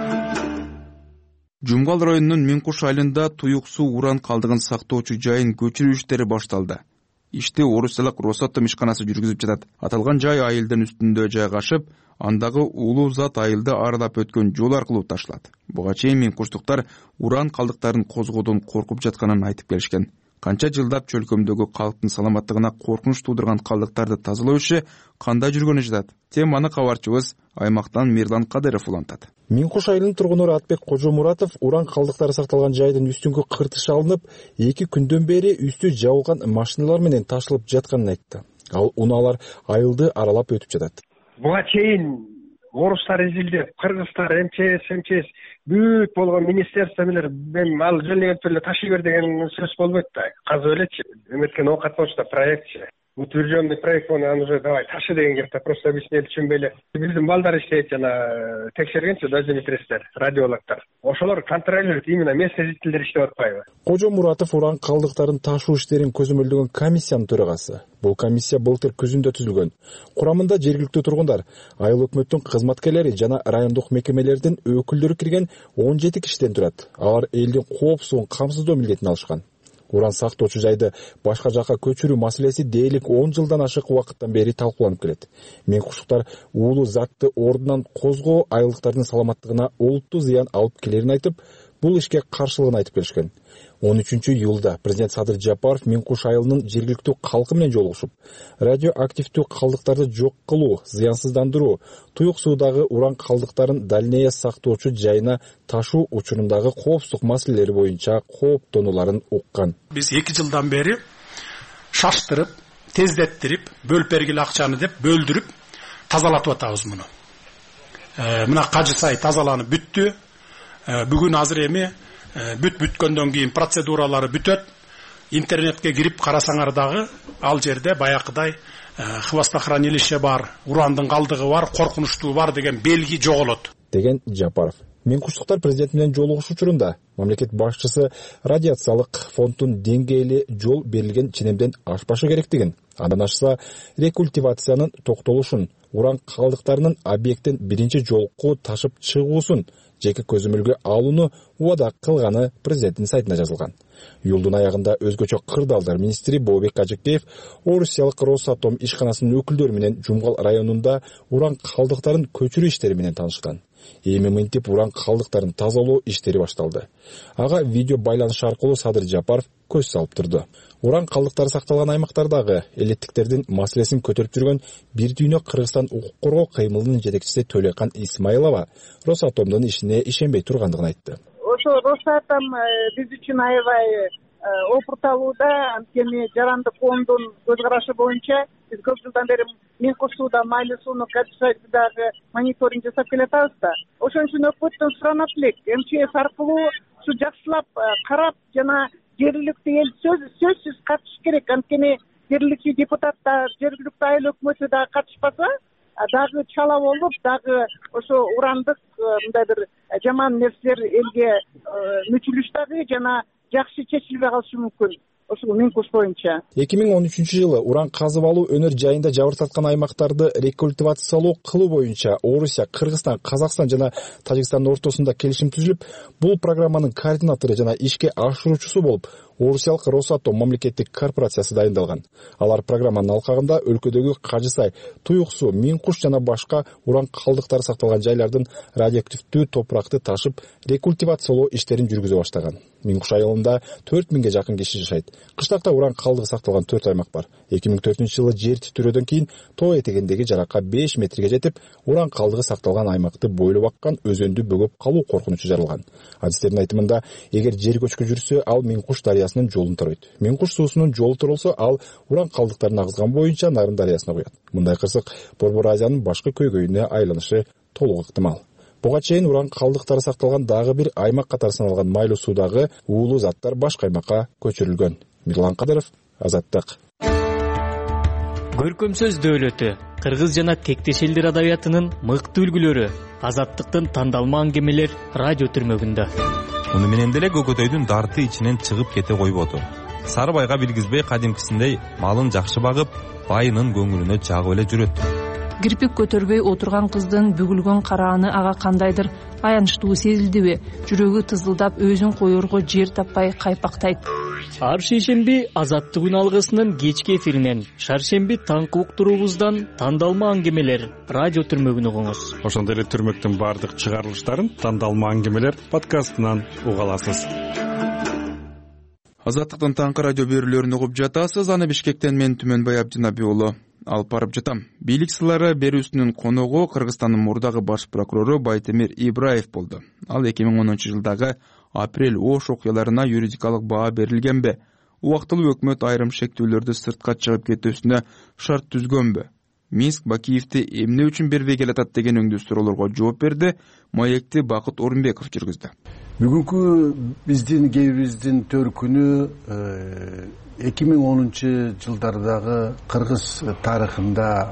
Жумгал районунун Миңкуш айылында туюксуу уран калдыгын сактоочу жайын көчүрүү иштери башталды. Ишти Орусиялык Росатом ишканасы жүргүзүп жатат. Аталган жай айылдын үстүндө жайгашып, андагы улуу зат айылды аралап өткөн жол аркылуу ташталат. Буга чейин Миңкуштуктар уран калдыктарын козгоодон коркуп жатканын айтып келишкен. Канча жылдап чөлкөмдөгү калктын саламаттыгына коркунуч туудурган калдыктарды тазалоо иши кандай жүргөнү жатат? Теманы кабарчыбыз аймактан Мирлан Кадыров улантат. Миңкуш айылынын тургуну Атбек Кожомуратов уран калдыктары сакталган жайдын үстүнгү кыртышы алынып, 2 күндөн бери үстү жабылган машиналар менен ташылып жатканын айтты. Ал унаалар айылды аралап өтүп жатат. Буга чейин орустар изилдеп, кыргыздар МЧС бүт болгон министерство менен мен ал жөнөтүп эле ташый бер деген сөз болбойт да. Казып элечи. Эметкен окатмачта проектчи. Утвержденный проект, он уже давай таши деген керек да, просто объяснили түшүнбөй эле. Биздин балдар иштейт жана текшергенчи дозиметристер, радиологдор. Ошолор контролирует, именно местный жителдер иштеп атпайбы. Кожо Муратов уран калдыктарын ташуу иштерин көзөмөлдөгөн комиссиянын төрагасы. Бул комиссия былтыр күзүндө түзүлгөн. Курамында жергиликтүү тургундар, айыл өкмөттүн кызматкерлери жана райондук мекемелердин өкүлдөрү кирген 17 кишиден турат. Алар элдин коопсуздугун камсыздоо милдетин алышкан. Уран сактоочу жайды башка жакка көчүрүү маселеси дээрлик 10 жылдан ашык убакыттан бери талкууланып келет. Менкуштуктар уулуу затты ордунан козгоо айылдыктардын саламаттыгына олуттуу зыян алып келерин айтып, бул ишке каршылыгын айтып келишкен. 13-июлда президент Садыр Жапаров Менкуш айылынын жергиликтүү калкы менен жолугушуп, радиоактивдүү калдыктарды жок кылуу, зыянсыздандыруу, туюк суудагы уран калдыктарын дальнее сактоочу жайына ташуу учурундагы коопсуздук маселелери боюнча кооптонууларын уккан. Биз 2 жылдан бери шаштырып, тездеттирип, бөлүп бергиле акчаны деп бөлдүрүп тазалатып атабыз муну. Мына Кажы сай тазаланып бүттү. Бүгүн азыр эми бүткөндөн кийин процедуралары бүтөт. Интернетке кирип карасаңар дагы ал жерде баякыдай хвостохранилище бар, урандын калдыгы бар, коркунучтуу бар деген белги жоголот деген Жапаров. Менкуштуктар президент менен жолугуш учурунда мамлекет башчысы радиациялык фонддун деңгээли жол берилген ченемден ашпашы керектигин, андан ашса рекультивациянын токтолушун, уран калдыктарынын объекттен биринчи жолку ташып чыгуусун жеке көзөмөлгө алууну убада кылганы президенттин сайтында жазылган. Июлдун аягында өзгөчө кырдаалдар министри Бообек Ажыкеев Орусиялык Росатом ишканасынын өкүлдөрү менен Жумгал районунда уран калдыктарын көчүрүү иштери менен таанышкан. Эми мынтип уран калдыктарын тазалоо иштери башталды. Ага видео байланыш аркылуу Садыр Жапаров көз салып турду. Уран калдыктары сакталган аймактардагы элеттиктердин маселесин көтөрүп жүргөн Бир дүйнө Кыргызстан укук коргоо кыймылынын жетекчиси Төлөкан Исмаилова Росатомдун ишине ишенбей тургандыгын айтты. Ошо Росатом биз үчүн аябай опурталууда, анткени жаранды фонддун көз карашы боюнча биз көп жылдан бери Менкуш сууда майлуу сууну качышдагы мониторинг жасап келатабыз да. Ошон үчүн өкмөттөн суранат элек, МЧС аркылуу ушу жакшылап карап жана жергиликтүү эл сөзсүз катышыш керек. Анткени жергиликтүү депутаттар, жергиликтүү айыл өкмөтү дагы катышпаса, дагы чала болуп, дагы ошо урандык мындай бир жаман нерселер элге мүчүлүш дагы жана жакшы чечилбей калышы мүмкүн. Ошол Менкуш боюнча 2013-жылы уран казып алуу өнөр жайында жабыртаткан аймактарды рекультивациялоо кылуу боюнча Орусия, Кыргызстан, Казакстан жана Тажикстандын ортосунда келишим түзүлүп, бул программанын координатору жана ишке ашыруучусу болуп Орусиялык Росатом мамлекеттик корпорациясы дайындалган. Алар программанын алкагында өлкөдөгү Кажы сай, Туюк суу, Менкуш жана башка уран калдыктары сакталган жайлардын радиоактивдүү топуракты ташып, рекультивациялоо иштерин жүргүзө баштаган. Менкуш айылында 4000ге жакын киши жашайт. Кыштакта уран калдыгы сакталган 4 аймак бар. 2004-жылы жер титирөөдөн кийин тоо этегиндеги жаракка 5 метрге жетип, уран калдыгы сакталган аймакты бойлоп аккан өзөндү бөгөп калуу коркунучу жаралган. Адистердин айтымында, эгер жер көчкү жүрсө, ал Менкуш дарыясынын жолун таройт. Менкуш суусунун жолу турулса, ал уран калдыктарын агызган боюнча Нарын дарыясына куят. Мындай кырсык Борбор Азиянын башкы көйгөйүнө айланышы толук ыктымал. Буга чейин уран калдыктары сакталган дагы бир аймак катары саналган майлуу суудагы уулуу заттар башка аймакка көчүрүлгөн. Мирлан Кадыров, Азаттык. Көркөм сөз дөөлөтү, кыргыз жана тектеш элдер адабиятынын мыкты үлгүлөрү, Азаттыктын тандалма аңгемелер радио түрмөгүндө. Муну менен деле көкөтөйдүн дарты ичинен чыгып кете койбоду. Сары байга билгизбей кадимкисиндей малын жакшы багып, байынын көңүлүнө жагып эле жүрөт. Кирпик көтөрбөй отурган кыздын бүгүлгөн карааны ага кандайдыр аянычтуу сезилдиби? Жүрөгү тызылдап өзүн коерго жер таппай кайпактайт. Ар шейшемби Азаттык үн алгысынын кечки эфиринен, шаршемби таңкы уктуруубуздан тандалма аңгемелер радио түрмөгүн угуңуз. Ошондой эле түрмөктүн баардык чыгарылыштарын тандалма аңгемелер подкастынан уга аласыз. Азаттыктын таңкы радио берүүлөрүн угуп жатасыз. Аны Бишкектен мен Түмөнбай Абдинабий уулу алып барып жатам. Бийлик сылары берүүсүнүн коногу Кыргызстандын мурдагы баш прокурору Байтемир Ибраев болду. Ал 2010-жылдагы апрель Ош окуяларына юридикалык баа берилгенби? Убактылуу өкмөт айрым шектүүлөрдү сыртка чыгып кетүүсүнө шарт түзгөнбү? Минск Бакиевди эмне үчүн бербей келатат деген өңдүү суроолорго жооп берди. Маекти Бакыт Орунбеков жүргүздү. Бүгүнкү биздин кебибиздин төркүнү 2010-жылдардагы Кыргыз тарыхында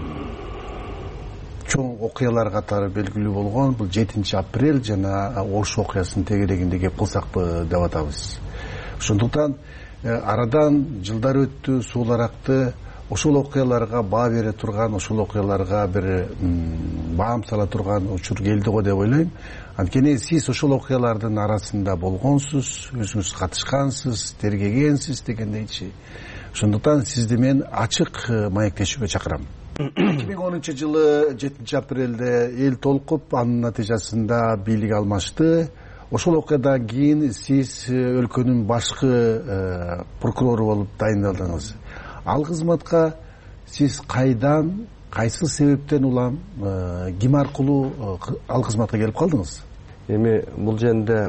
чоң окуялар катары белгилүү болгон бул 7-апрель жана Ош окуясынын тегерегинде кеп кылсакпы деп атабыз. Ошондуктан арадан жылдар өттү, суулар акты. Ошол окуяларга баа бере турган, ошол окуяларга бир баам сала турган учур келди го деп ойлойм. Анткени сиз ошол окуялардын арасында болгонсуз, өзүңүз катышкансыз, тергегенсиз дегендейчи. Ошондуктан сизди мен ачык маектешүүгө чакырам. 2010-жылы 7-апрелде эл толкуп, анын натыйжасында бийлик алмашты. Ошол окуядан кийин сиз өлкөнүн башкы прокурору болуп дайындалдыңыз. Ал кызматка сиз кайдан, кайсы себептен улам, ким аркылуу ал кызматка келип калдыңыз? Эми бул жерде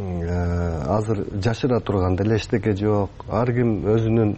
азыр жашыра турган деле эчтеке жок. Ар ким өзүнүн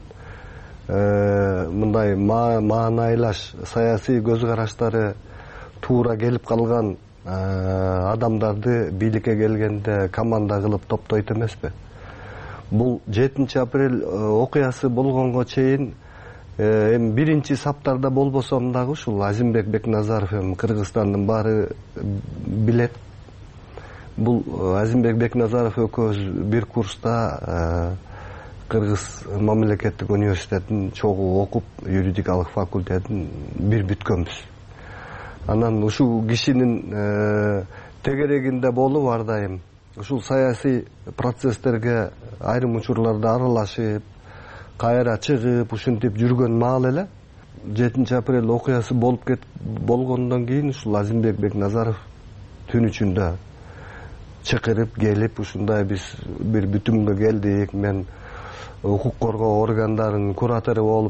мындай маанайлаш саясий көз караштары туура келип калган адамдарды бийликке келгенде команда кылып топтойт эмеспи? Бул 7-апрель окуясы болгонго чейин эми биринчи саптарда болбосом дагы ушул Азимбек Бекназаров Кыргызстандын баары билет. Бул Азимбек Бекназаров экөөбүз бир курста Кыргыз мамлекеттик университетин чогуу окуп, юридикалык факультетин бир бүткөнбүз. Анан ушул кишинин тегерегинде болуп ар дайым ушул саясий процесстерге айрым учурларда аралашып, кайра чыгып, ушинтип жүргөн маал эле 7-апрель окуясы болгондон кийин ушул Азимбек Бекназаров түн ичинде чакырып келип, ушундай биз бир бүтүмгө келдик. Мен укук коргоо органдарынын куратору болуп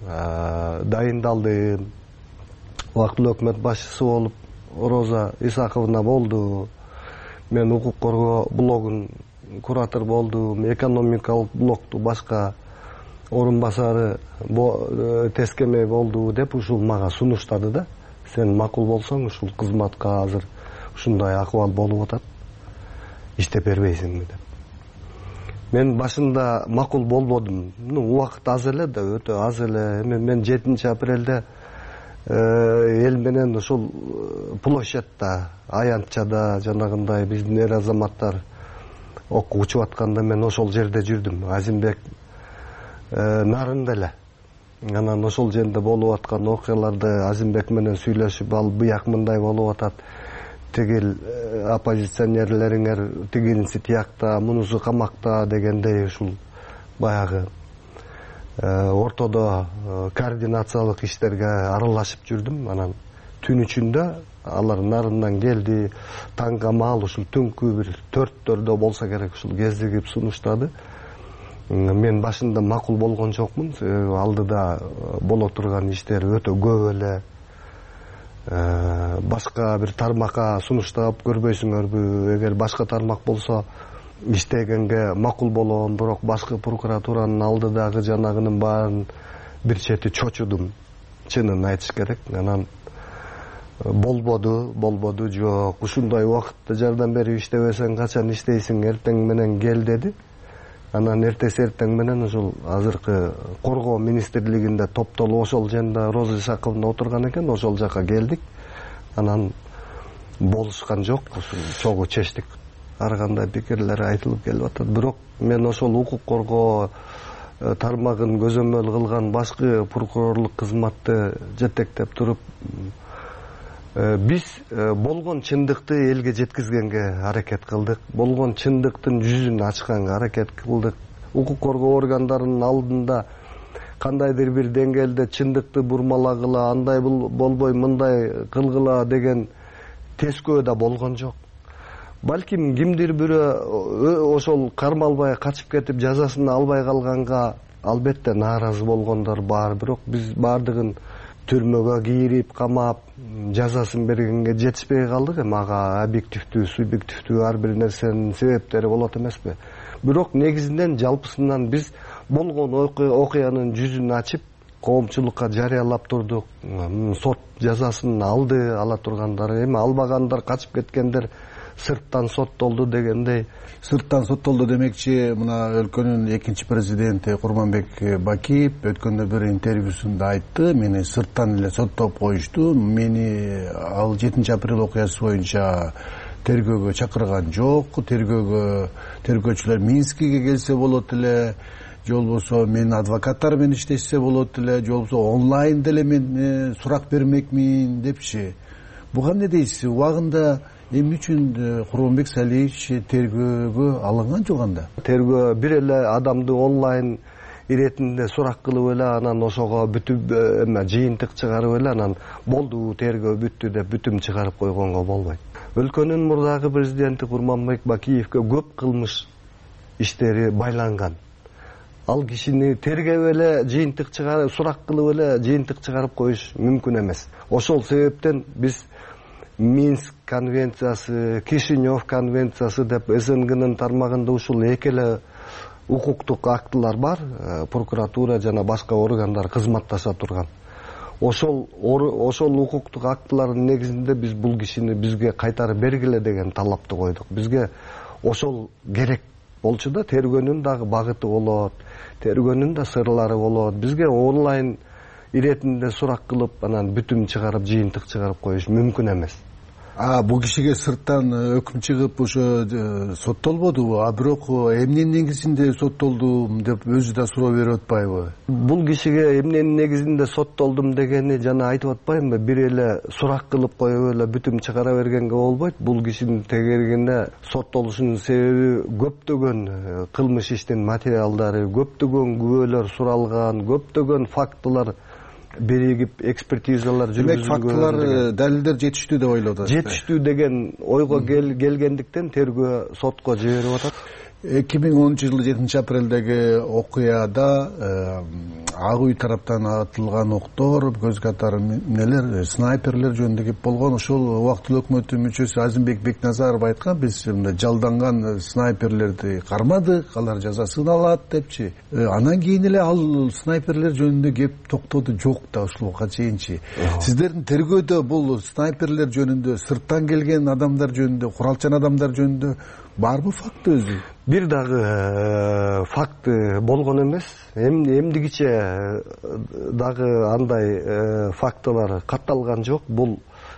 дайындалдым. Убактылуу өкмөт башчысы болуп Роза Исаковна болду. Мен укук коргоо блогун куратор болдум. Экономикалык блокту башка орун басары Тескемей болду деп ушул мага сунуштады да. Сен макул болсоң ушул кызматка азыр ушундай акыбал болуп атат. Иштеп бербейсиңби деп. Мен башында макул болбодум. Убакыт аз эле да, өтө аз эле. Мен 7-апрелде эл менен ошол площадьта, аянтчада жанагындай биздин эр азаматтар учуп атканда мен ошол жерде жүрдүм. Азимбек нарында эле. Анан ошол жерде болуп аткан окуяларды Азимбек менен сүйлөшүп, ал буяк мындай болуп атат. Тигил оппозиционерлериңер тигинси тиякта, мунусу камакта дегендей ушул баягы ортодо координациялык иштерге аралашып жүрдүм. Анан түн ичинде алар нарындан келди. Таңга маал ушул түнкү бир 4-төрдө болсо керек ушул кездигип сунуштады. Мен башында макул болгон жокмун. Алдыда боло турган иштер өтө көп эле. Башка бир тармакка сунуштап көрбөйсүңөрбү? Эгер башка тармак болсо иштегенге макул болом, бирок башкы прокуратуранын алдыдагы жанагынын баарын бир чети чочудум. Чынын айтыш керек. Анан болбоду жок. Ушундай убакытта жардам берип иштебесең качан иштейсиң, эртең менен кел деди. Анан эртеси эртең менен ушул азыркы коргоо министрлигинде топтолуп ошол жерде Роза Исаковна отурган экен, ошол жака келдик. Анан болушкан жок, чогуу чечтик. Ар кандай пикирлер айтылып келип атат. Бирок мен ошол укук коргоо тармагын көзөмөл кылган башкы прокурорлук кызматты жетектеп туруп, биз болгон чындыкты элге жеткизгенге аракет кылдык. Болгон чындыктын жүзүн ачканга аракет кылдык. Укук коргоо органдарынын алдында кандайдыр бир деңгээлде чындыкты бурмалагыла, андай болбой мындай кылгыла деген тескөө да болгон жок. Балким кимдир бирөө ошол кармалбай качып кетип жазасын албай калганга албетте нааразы болгондор бар. Бирок биз баардыгын түрмөгө кийирип, камап, жазасын бергенге жетишпей калдык. Ага объективдүү, субъективдүү ар бир нерсенин себептери болот эмеспи? Бирок негизинен жалпысынан биз болгон окуянын жүзүн ачып, коомчулукка жарыялап турдук. Сот жазасын алды, ала тургандар, эми албагандар, качып кеткендер сырттан соттолду дегендей. Сырттан соттолду демекчи, мына өлкөнүн экинчи президенти Курманбек Бакиев өткөндө бир интервьюсунда айтты, мени сырттан эле соттоп коюшту, мени ал 7 апрель окуясы боюнча тергөөгө чакырган жок, тергөөчүлөр Минскиге келсе болот эле, же болбосо менин адвокаттар менен иштешсе болот эле, же болбосо онлайн деле мен сурак бермекмин депчи. Буга эмне дейсиз? Убагында эмне үчүн Курманбек Салиевич тергөөгө алынган жок анда? Тергөө бир эле адамды онлайн иретинде сурак кылып эле, анан ошого бүтүп жыйынтык чыгарып эле, анан болду тергөө бүттү деп бүтүм чыгарып койгонго болбойт. Өлкөнүн мурдагы президенти Курманбек Бакиевке көп кылмыш иштери байланган. Ал кишини тергеп эле жыйынтык чыгарып, сурак кылып эле жыйынтык чыгарып коюш мүмкүн эмес. Ошол себептен биз Минск конвенциясы, Кишинев конвенциясы деп СНГнын тармагында ушул эки эле укуктук актылар бар, прокуратура жана башка органдар кызматташа турган. Ошол укуктук актылардын негизинде биз бул кишини бизге кайтарып бергиле деген талапты койдук. Бизге ошол керек болчу да, тергөөнүн дагы багыты болот, тергөөнүн да сырлары болот. Бизге онлайн иретинде сурак кылып, анан бүтүм чыгарып, жыйынтык чыгарып коюш мүмкүн эмес. Бул кишиге сырттан өкүм чыгып ошо соттолбодубу? Бирок эмненин негизинде соттолду деп өзү да суроо берип атпайбы? Бул кишиге эмненин негизинде соттолдум дегени жана айтып атпаймынбы? Бир эле сурак кылып коюп эле бүтүм чыгара бергенге болбойт. Бул кишинин тегерегинде соттолушунун себеби көптөгөн кылмыш иштин материалдары, көптөгөн күбөлөр суралган, көптөгөн фактылар биригип экспертизалар жүргүзүлгөн. Демек фактылар, далилдер жетиштүү деп ойлоп атасыз. Жетиштүү деген ойго келгендиктен тергөө сотко жиберип атат. 2010 жылы 7 апрелдеги окуяда ак үй тараптан атылган октор, көз катары эмнелер, снайперлер жөнүндө кеп болгон. Ошол убактылуу өкмөттүн мүчөсү Азимбек Бекназаров айткан, биз жалданган снайперлерди кармадык, алар жазасын алат депчи. Анан кийин эле ал снайперлер жөнүндө кеп токтоду жок да ушулга чейинчи. Сиздердин тергөөдө бул снайперлер жөнүндө, сырттан келген адамдар жөнүндө, куралчан адамдар жөнүндө барбы факты өзү? Бир дагы факты болгон эмес. Эмдигиче дагы андай фактылар катталган жок. Бул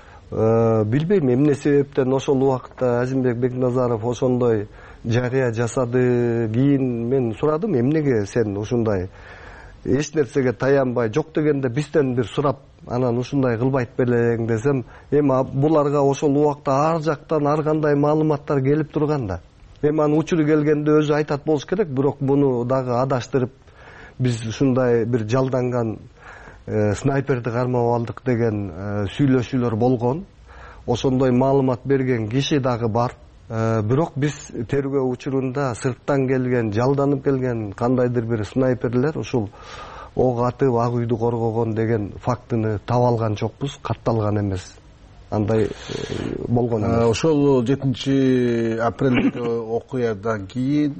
билбейм эмне себептен ошол убакытта Азимбек Бекназаров ошондой жарыя жасады. Кийин мен сурадым, эмнеге сен ушундай эч нерсеге таянбай, жок дегенде бизден бир сурап, анан ушундай кылбайт белең десем, эми буларга ошол убакта ар жактан ар кандай маалыматтар келип турган да. Эми анын учуру келгенде өзү айтат болуш керек, бирок муну дагы адаштырып, биз ушундай бир жалданган снайперди кармап алдык деген сүйлөшүүлөр болгон. Ошондой маалымат берген киши дагы бар. Бирок биз тергөө учурунда сырттан келген, жалданып келген кандайдыр бир снайперлер ушул ок атып ак үйдү коргогон деген фактыны таба алган жокпуз, катталган эмес. Андай болгон эмес. Ошол 7 апрелдеги окуядан кийин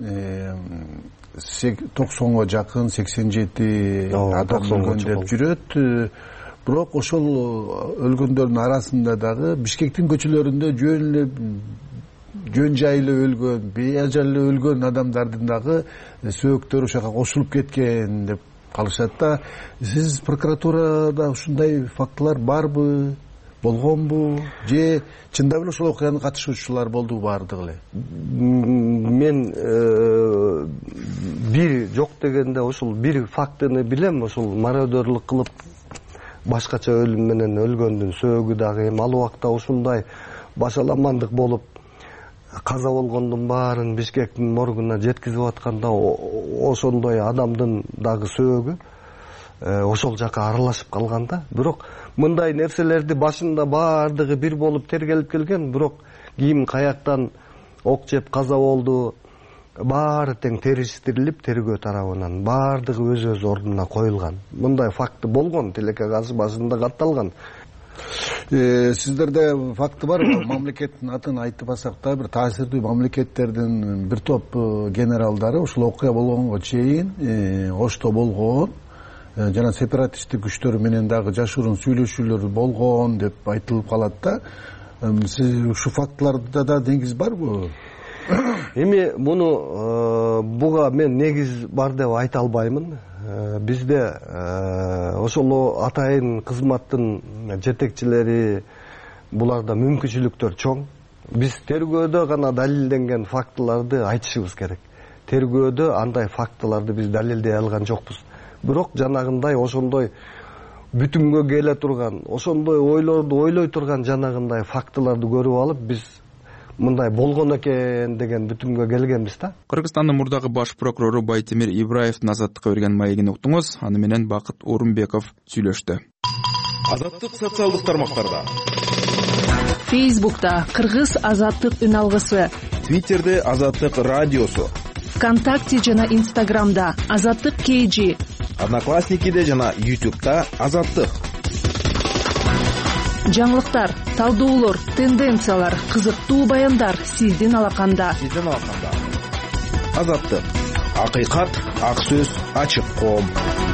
90го жакын 87 адам өлгөн деп жүрөт. Бирок ошол өлгөндөрдүн арасында дагы Бишкектин көчөлөрүндө жөн жайлы өлгөн, бейажайлы өлгөн адамдардын дагы сөөктөрү ошого кошулуп кеткен деп калышат да. Сиз прокуратурада ушундай фактылар барбы, болгонбу, же чындап эле ошол окуянын катышуучулар болду баардыгы эле? Мен бир жок дегенде ошол бир фактыны билем, ошол мародерлук кылып башкача өлүм менен өлгөндүн сөөгү дагы эми ал убакта ушундай башаламандык болуп каза болгондун баарын Бишкектин моргуна жеткизип атканда ошондой адамдын дагы сөөгү ошол жака аралашып калган да. Бирок мындай нерселерди башында баардыгы бир болуп тергелип келген, бирок ким каяктан ок жеп каза болду, баары тең териштирилип тергөө тарабынан баардыгы өз ордуна коюлган. Мындай факты болгон, тилекке каршы башында катталган. Сиздерде факты бар, мамлекеттин атын айтпасак да бир таасирдүү мамлекеттердин бир топ генералдары ушул окуя болгонго чейин Ошто болгон, жана сепаратисттик күчтөр менен дагы жашыруун сүйлөшүүлөр болгон деп айтылып калат да. Сиз ушул фактыларда да негиз барбы? Эми буга мен негиз бар деп айта албаймын. Бизде ошол атайын кызматтын жетекчилери буларда мүмкүнчүлүктөр чоң. Биз тергөөдө гана далилденген фактыларды айтышыбыз керек. Тергөөдө андай фактыларды биз далилдей алган жокпуз. Бирок жанагындай ошондой бүтүнгө келе турган, ошондой ойлорду ойлой турган жанагындай фактыларды көрүп алып, биз мындай болгон экен деген бүтүнгө келгенбиз да. Кыргызстандын мурдагы баш прокурору Байтемир Ибраевдин Азаттыкка берген маегин уктуңуз. Аны менен Бакыт Орунбеков сүйлөштү. Азаттык социалдык тармактарда. Фейсбукта Кыргыз Азаттык үн алгысы, Твиттерде Азаттык радиосу, ВКонтакте жана Инстаграмда Азаттык KG, Одноклассникиде жана YouTube'да Азаттык. Жаңылыктар, талдоолор, тенденциялар, кызыктуу баяндар сиздин алаканда. Азаттык. Акыйкат, ак сөз, ачык коом.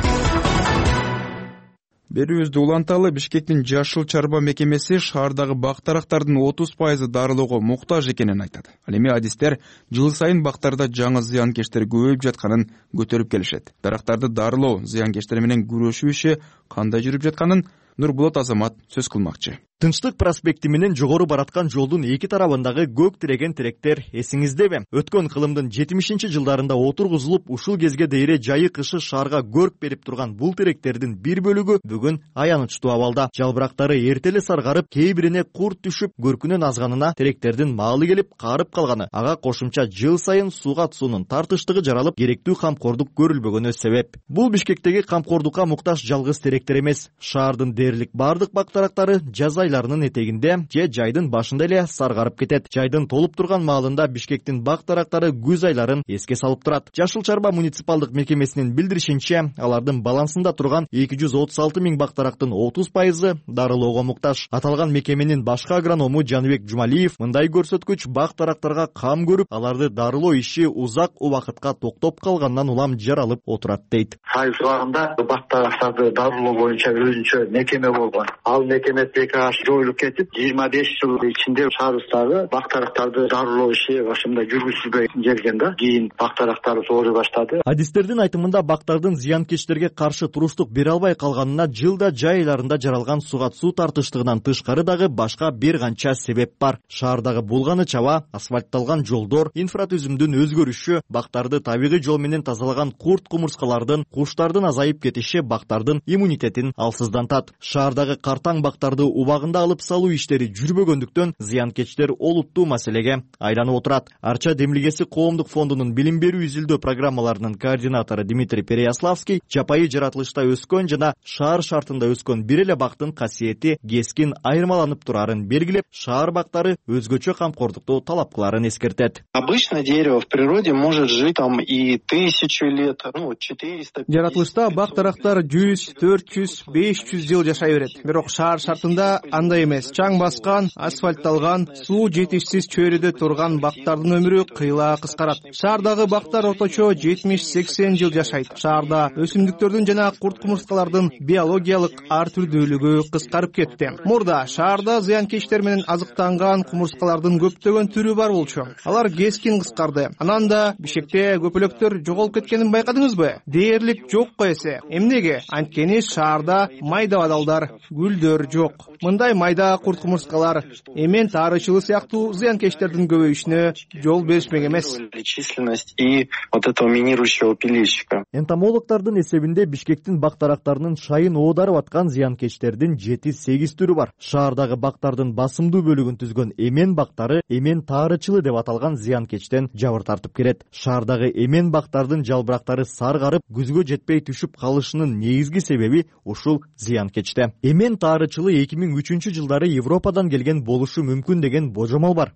Берүүбүздү уланталы. Бишкектин Жашыл чарба мекемеси шаардагы бактарактардын 30% дарылоого муктаж экенин айтат. Ал эми адистер жыл сайын бактарда жаңы зыянкечтер көбөйүп жатканын көтөрүп келишет. Дарактарды дарылоо, зыянкечтер менен күрөшүү иши кандай жүрүп жатканын Нурбулат Азамат сөз кылмакчы. Тынчтык проспекти менен жогору бараткан жолдун эки тарабындагы көк тиреген теректер эсиңиздеби? Өткөн кылымдын 70-жылдарында отургузулуп, ушул кезге дейре жайы кышы шаарга көрк берип турган бул теректердин бир бөлүгү бүгүн аянычтуу абалда. Жалбырактары эртеле саргарып, кээ бирине курт түшүп, көркүнөн азганына теректердин маалы келип, каарып калганы, ага кошумча жыл сайын сууга суунун тартыштыгы жаралып, керектүү камкордук көрүлбөгөнү себеп. Бул Бишкектеги камкордукка муктаж жалгыз теректер эмес. Шаардын дээрлик бардык бактарактары жаз айларынын этегинде же жайдын башында эле саргарып кетет. Жайдын толуп турган маалында Бишкектин бактарактары күз айларын эске салып турат. Жашыл чарба муниципалдык мекемесинин билдиришинче, алардын балансында турган 236 000 бактарактын 30% дарылоого муктаж. Аталган мекеменин башкы агроному Жаныбек Жумалиев мындай көрсөткүч бактарактарга кам көрүп, аларды дарылоо иши узак убакытка токтоп калгандан улам жаралып отурат дейт. Айыл шугагында бактарактарды дарылоо боюнча өзүнчө мекеме болгон. Ал мекеме жоюлуп кетип, 25 жыл ичинде шаарыбыздагы бактарактарды дарылоо иши ошондой жүргүзүлбөй келген да. Кийин бактарактар ооруй баштады. Адистердин айтымында бактардын зыянкечтерге каршы туруштук бере албай калганына жылда жай айларында жаралган суга суу тартыштыгынан тышкары дагы башка бир канча себеп бар. Шаардагы булганыч аба, асфальтталган жолдор, инфратүзүмдүн өзгөрүшү, бактарды табигый жол менен тазалаган курт кумурскалардын, куштардын азайып кетиши бактардын иммунитетин алсыздантат. Шаардагы картаң бактарды убагында алып салуу иштери жүрбөгөндүктөн зыянкечтер олуттуу маселеге айланып отурат. Арча демилгеси коомдук фондунун билим берүү изилдөө программаларынын координатору Дмитрий Переяславский жапайы жаратылышта өскөн жана шаар шартында өскөн бир эле бактын касиети кескин айырмаланып турарын белгилеп, шаар бактары өзгөчө камкордукту талап кыларын эскертет. Обычно дерево в природе может жить там и 1000 лет, 400. Жаратылышта бактарактар 100, 400, 500 жыл жашай берет. Бирок шаар шартында андай эмес. Чаң баскан, асфальтталган, суу жетишсиз чөйрөдө турган бактардын өмүрү кыйла кыскарат. Шаардагы бактар орточо 70-80 жыл жашайт. Шаарда өсүмдүктөрдүн жана курт кумурскалардын биологиялык ар түрдүүлүгү кыскарып кетти. Мурда шаарда зыянкечтер менен азыктанган кумурскалардын көптөгөн түрү бар болчу. Алар кескин кыскарды. Анан да Бишкекте көпөлөктөр жоголуп кеткенин байкадыңызбы? Дээрлик жок го эсе. Эмнеге? Анткени шаарда майда бадалдар, гүлдөр жок. Мындай майда курт кумурскалар эмен таарычылы сыяктуу зыянкечтердин көбөйүшүнө жол беришмек эмес. И вот этого минирующего пилильщика. Энтомологдордун эсебинде Бишкектин бактарактарынын шайын оодарып аткан зыянкечтердин 7-8 түрү бар. Шаардагы бактардын басымдуу бөлүгүн түзгөн эмен бактары эмен таарычылы деп аталган зыянкечтен жабыр тартып келет. Шаардагы эмен бактардын жалбырактары саргарып, күзгө жетпей түшүп калышынын негизги себеби ушул зыянкечте. Эмен таарычылы 2003 жылдары Европадан келген болушу мүмкүн деген божомол бар.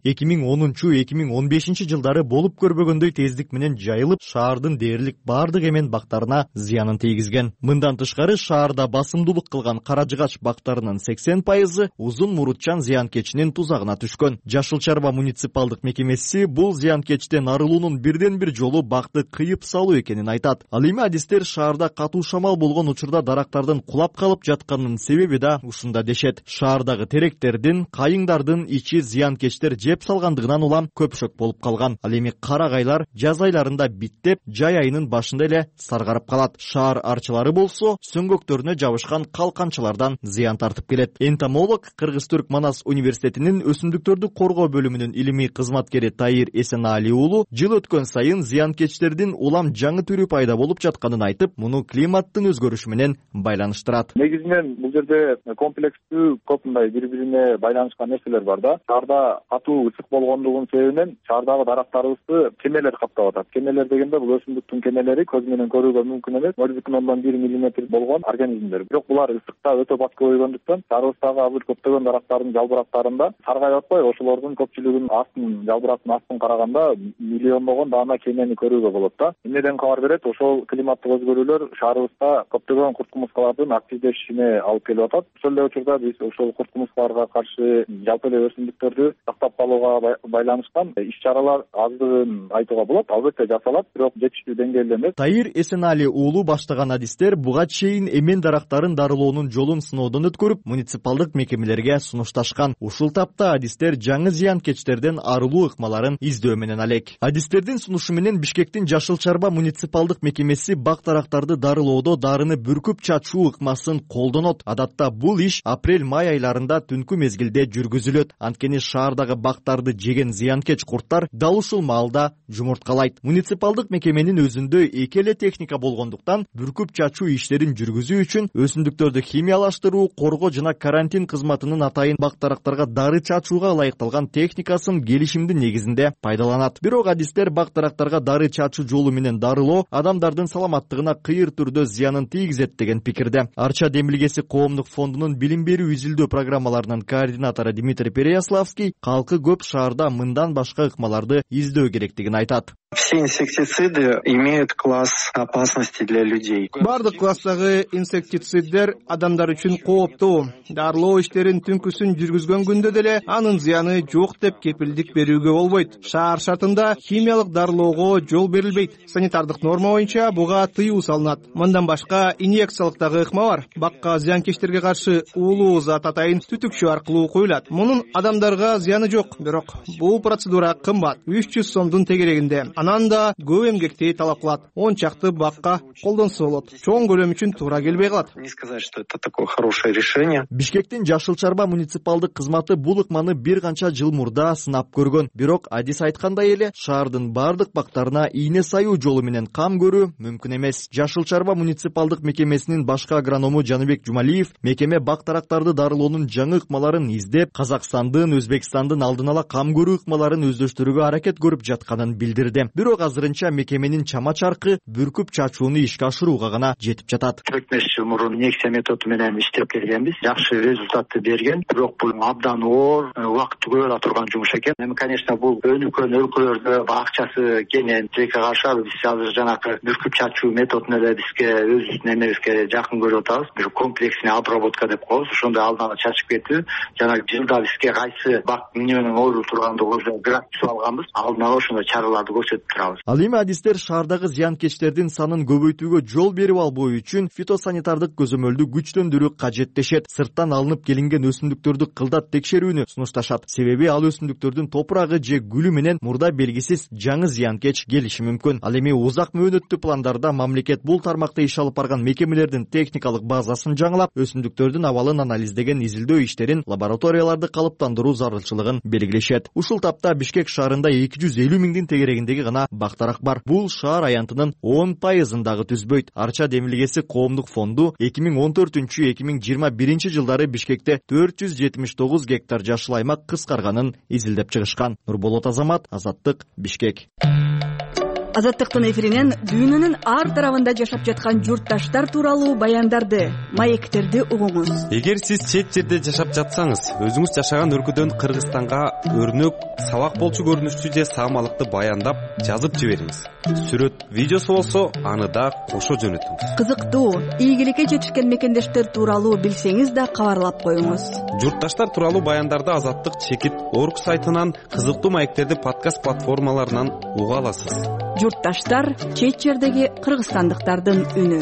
2010-2015 жылдары болуп көрбөгөндөй тездик менен жайылып, шаардын дээрлик бардык эмен бактарына зыянын тийгизген. Мындан тышкары шаарда басымдуулук кылган каражыгач бактарынын 80% узун мурутчан зыянкечинин тузагына түшкөн. Жашыл Чарба муниципалдык мекемеси бул зыянкечтен арылуунун бирден бир жолу бакты кыйып салуу экенин айтат. Ал эми адистер шаарда катуу шамал болгон учурда дарактардын кулап калып жатканынын себеби да ушунда дешет. Шаардагы теректердин, кайыңдардын ичи зыянкечтер жеп салгандыгынан улам көпшөк болуп калган. Ал эми карагайлар жаз айларында биттеп, жай айынын башында эле саргарып калат. Шаар арчылары болсо сөңгөктөрүнө жабышкан калканчалардан зыян тартып келет. Энтомолог Кыргыз-Түрк Манас университетинин өсүмдүктөрдү коргоо бөлүмүнүн илимий кызматкери Таир Эсенали уулу жыл өткөн сайын зыянкечтердин улам жаңы түрү пайда болуп жатканын айтып, муну климаттын өзгөрүшү менен байланыштырат. Негизинен бул жерде комплекстүү көп мындай бири-бирине байланышкан нерселер бар да. Шаарда катуу ысык болгондугунун себебинен шаардагы дарактарыбызды кемелер каптап атат. Кемелер дегенде бул өсүмдүктүн кемелери көз менен көрүүгө мүмкүн эмес 0,1 мм болгон организмдер. Бирок булар ысыкта өтө бат көбөйгөндүктөн шаарыбыздагы азыр көптөгөн дарактардын жалбырактарында саргай атпай ошолордун көпчүлүгүнүн астын жалбырактын астын караганда миллиондогон даана кемени көрүүгө болот да. Эмнеден кабар берет? Ошол климаттык өзгөрүүлөр шаарыбызда көптөгөн курт-кумурскалардын активдешишине алып келип атат. Ошол эле учурда биз ошол курт-кумурскаларга каршы жалпы эле өсүмдүктөрдү сактап калууга байланышкан иш-чаралар аздыгын айтууга болот. Албетте жасалат, бирок жетиштүү деңгээлде эмес. Таир Эсенали уулу баштаган адистер буга чейин эмен дарактарын дарылоонун жолун сыноодон өткөрүп, муниципалдык мекемелерге сунушташкан. Ушул тапта адистер жаңы зыянкечтерден арылуу ыкмаларын издөө менен алек. Адистердин сунушу менен Бишкектин Жашыл Чарба муниципалдык мекемеси бак дарактарды дарылоодо дарыны бүркүп чачуу ыкмасын колдонот. Адатта бул иш апрель-май айларында түнкү мезгилде жүргүзүлөт. Анткени шаардагы бактарды жеген зыянкеч курттар дал ушул маалда жумурткалайт. Муниципалдык мекеменин өзүндө эки эле техника болгондуктан бүркүп чачуу иштерин жүргүзүү үчүн өсүмдүктөрдү химиялаштыруу, коргоо жана карантин кызматынын атайын бак дарактарга дары чачууга ылайыкталган техникасын келишимдин негизинде пайдаланат. Бирок адистер бак дарактарга дары чачуу жолу менен дарылоо адамдардын саламаттыгына кыйыр түрдө зыянын тийгизет деген пикирде. Арча Демилгеси коомдук фондунун билим берүү изилдөө программаларынын координатору Дмитрий Переяславский калкы көп шаарда мындан башка ыкмаларды издөө керектигин айтат. Все инсектициды имеют класс опасности для людей. Бардык класстагы инсектициддер адамдар үчүн кооптуу. Дарылоо иштерин түнкүсүн жүргүзгөн күндө деле анын зыяны жок деп кепилдик берүүгө болбойт. Шаар шартында химиялык дарылоого жол берилбейт. Санитардык норма боюнча буга тыюу салынат. Мындан башка инъекциялык дагы ыкма бар. Бакка зыянкечтерге каршы уулуу зат атайын түтүкчү аркылуу коюлат. Мунун адамдарга зыяны жок, бирок бул процедура кымбат, 300 сомдун тегерегинде. Анан да көп эмгекти талап кылат. 10 чакты бакка колдонсо болот. Чоң көлөм үчүн туура келбей калат. Не сказать, что это такое хорошее решение. Бишкектин Жашыл Чарба муниципалдык кызматы бул ыкманы бир канча жыл мурда сынап көргөн. Бирок адис айткандай эле шаардын бардык бактарына ийне саюу жолу менен кам көрүү мүмкүн эмес. Жашыл Чарба муниципалдык мекемесинин башкы агроному Жаныбек Жумалиев мекеме бак дарактарды дарылоонун жаңы ыкмаларын издеп, Казакстандын, Өзбекстандын алдын ала кам көрүү ыкмаларын өздөштүрүүгө аракет көрүп жатканын билдирди. Бирок азырынча мекеменин чама чаркы бүркүп чачууну ишке ашырууга гана жетип жатат. 4-5 жыл мурун инъекция методу менен иштеп келгенбиз. Жакшы результатты берген. Бирок бул абдан оор, убакыт көп ала турган жумуш экен. Эми, конечно, бул өнүккөн өлкөлөрдө акчасы кенен тилекке каршы биз азыр жанакы бүркүп чачуу методун эле бизге өзүбүздүн эмебизге жакын көрүп атабыз. Бир комплексный обработка деп коебуз. Ошондой алдын ала чачып кетүү. Жана жылда бизге кайсы бак эмне менен ойрулуп тургандыгыбызды график алганбыз. Алдын ала ошондой чараларды көрсөтүп турабыз. Ал эми адистер шаардагы зыянкечтердин санын көбөйтүүгө жол берип албоо үчүн фитосанитардык көзөмөлдү күчтөндүрүү кажеттешет. Сырттан алынып келинген өсүмдүктөрдү кылдат текшерүүнү сунушташат. Себеби ал өсүмдүктөрдүн топурагы же гүлү менен мурда белгисиз жаңы зыянкеч келиши мүмкүн. Ал эми узак мөөнөттүү пландарда мамлекет бул тармакта иш алып барган мекемелердин техникалык базасын жаңылап, өсүмдүктөрдүн абалын анализдеген изилдөө иштерин лабораторияларды калыптандыруу зарылчылыгын белгилешет. Ушул тапта Бишкек шаарында 250 миңдин тегерегиндеги гана бак дарак бар. Бул шаар аянтынын 10% дагы түзбөйт. Арча Демилгеси коомдук фонду 2014-2021 жылдары Бишкекте 479 гектар жашыл аймак кыскарганын изилдеп чыгышкан. Нурболот Азамат, Азаттык, Бишкек. Азаттыктын эфиринен дүйнөнүн ар тарабында жашап жаткан журтташтар тууралуу баяндарды, маектерди угуңуз. Эгер сиз чет жерде жашап жатсаңыз, өзүңүз жашаган өлкөдөн Кыргызстанга өрнөк, сабак болчу көрүнүштүү же саамалыкты баяндап жазып жибериңиз. Сүрөт, видеосу болсо, аны да кошо жөнөтүңүз. Кызыктуу, ийгиликке жетишкен мекендештер тууралуу билсеңиз да кабарлап коюңуз. Журтташтар тууралуу баяндарды Азаттык Чекит.org сайтынан, кызыктуу маектерди подкаст платформаларынан уга аласыз. Журтташтар — чет жердеги кыргызстандыктардын үнү.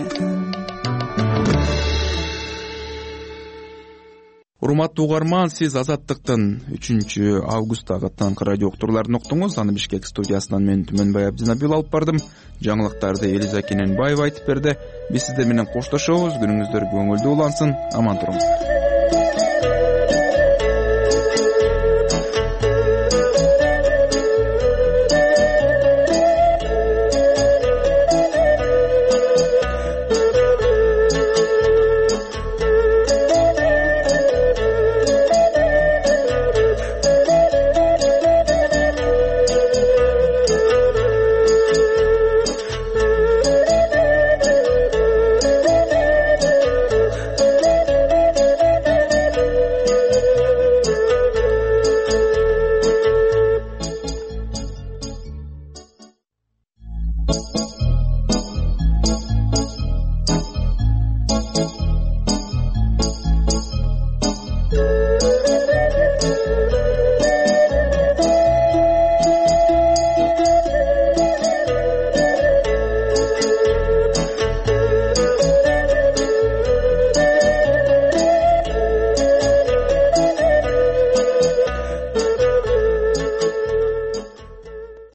Урматтуу угарман, сиз Азаттыктын 3-августтагы таңкы радио уктурууларын уктуңуз. Аны Бишкек студиясынан мен Түмөнбай Абдинабил алып бардым. Жаңылыктарды Элиза Кененбаева айтып берди. Биз сиздер менен коштошобуз. Күнүңүздөр көңүлдүү улансын. Аман туруңуздар.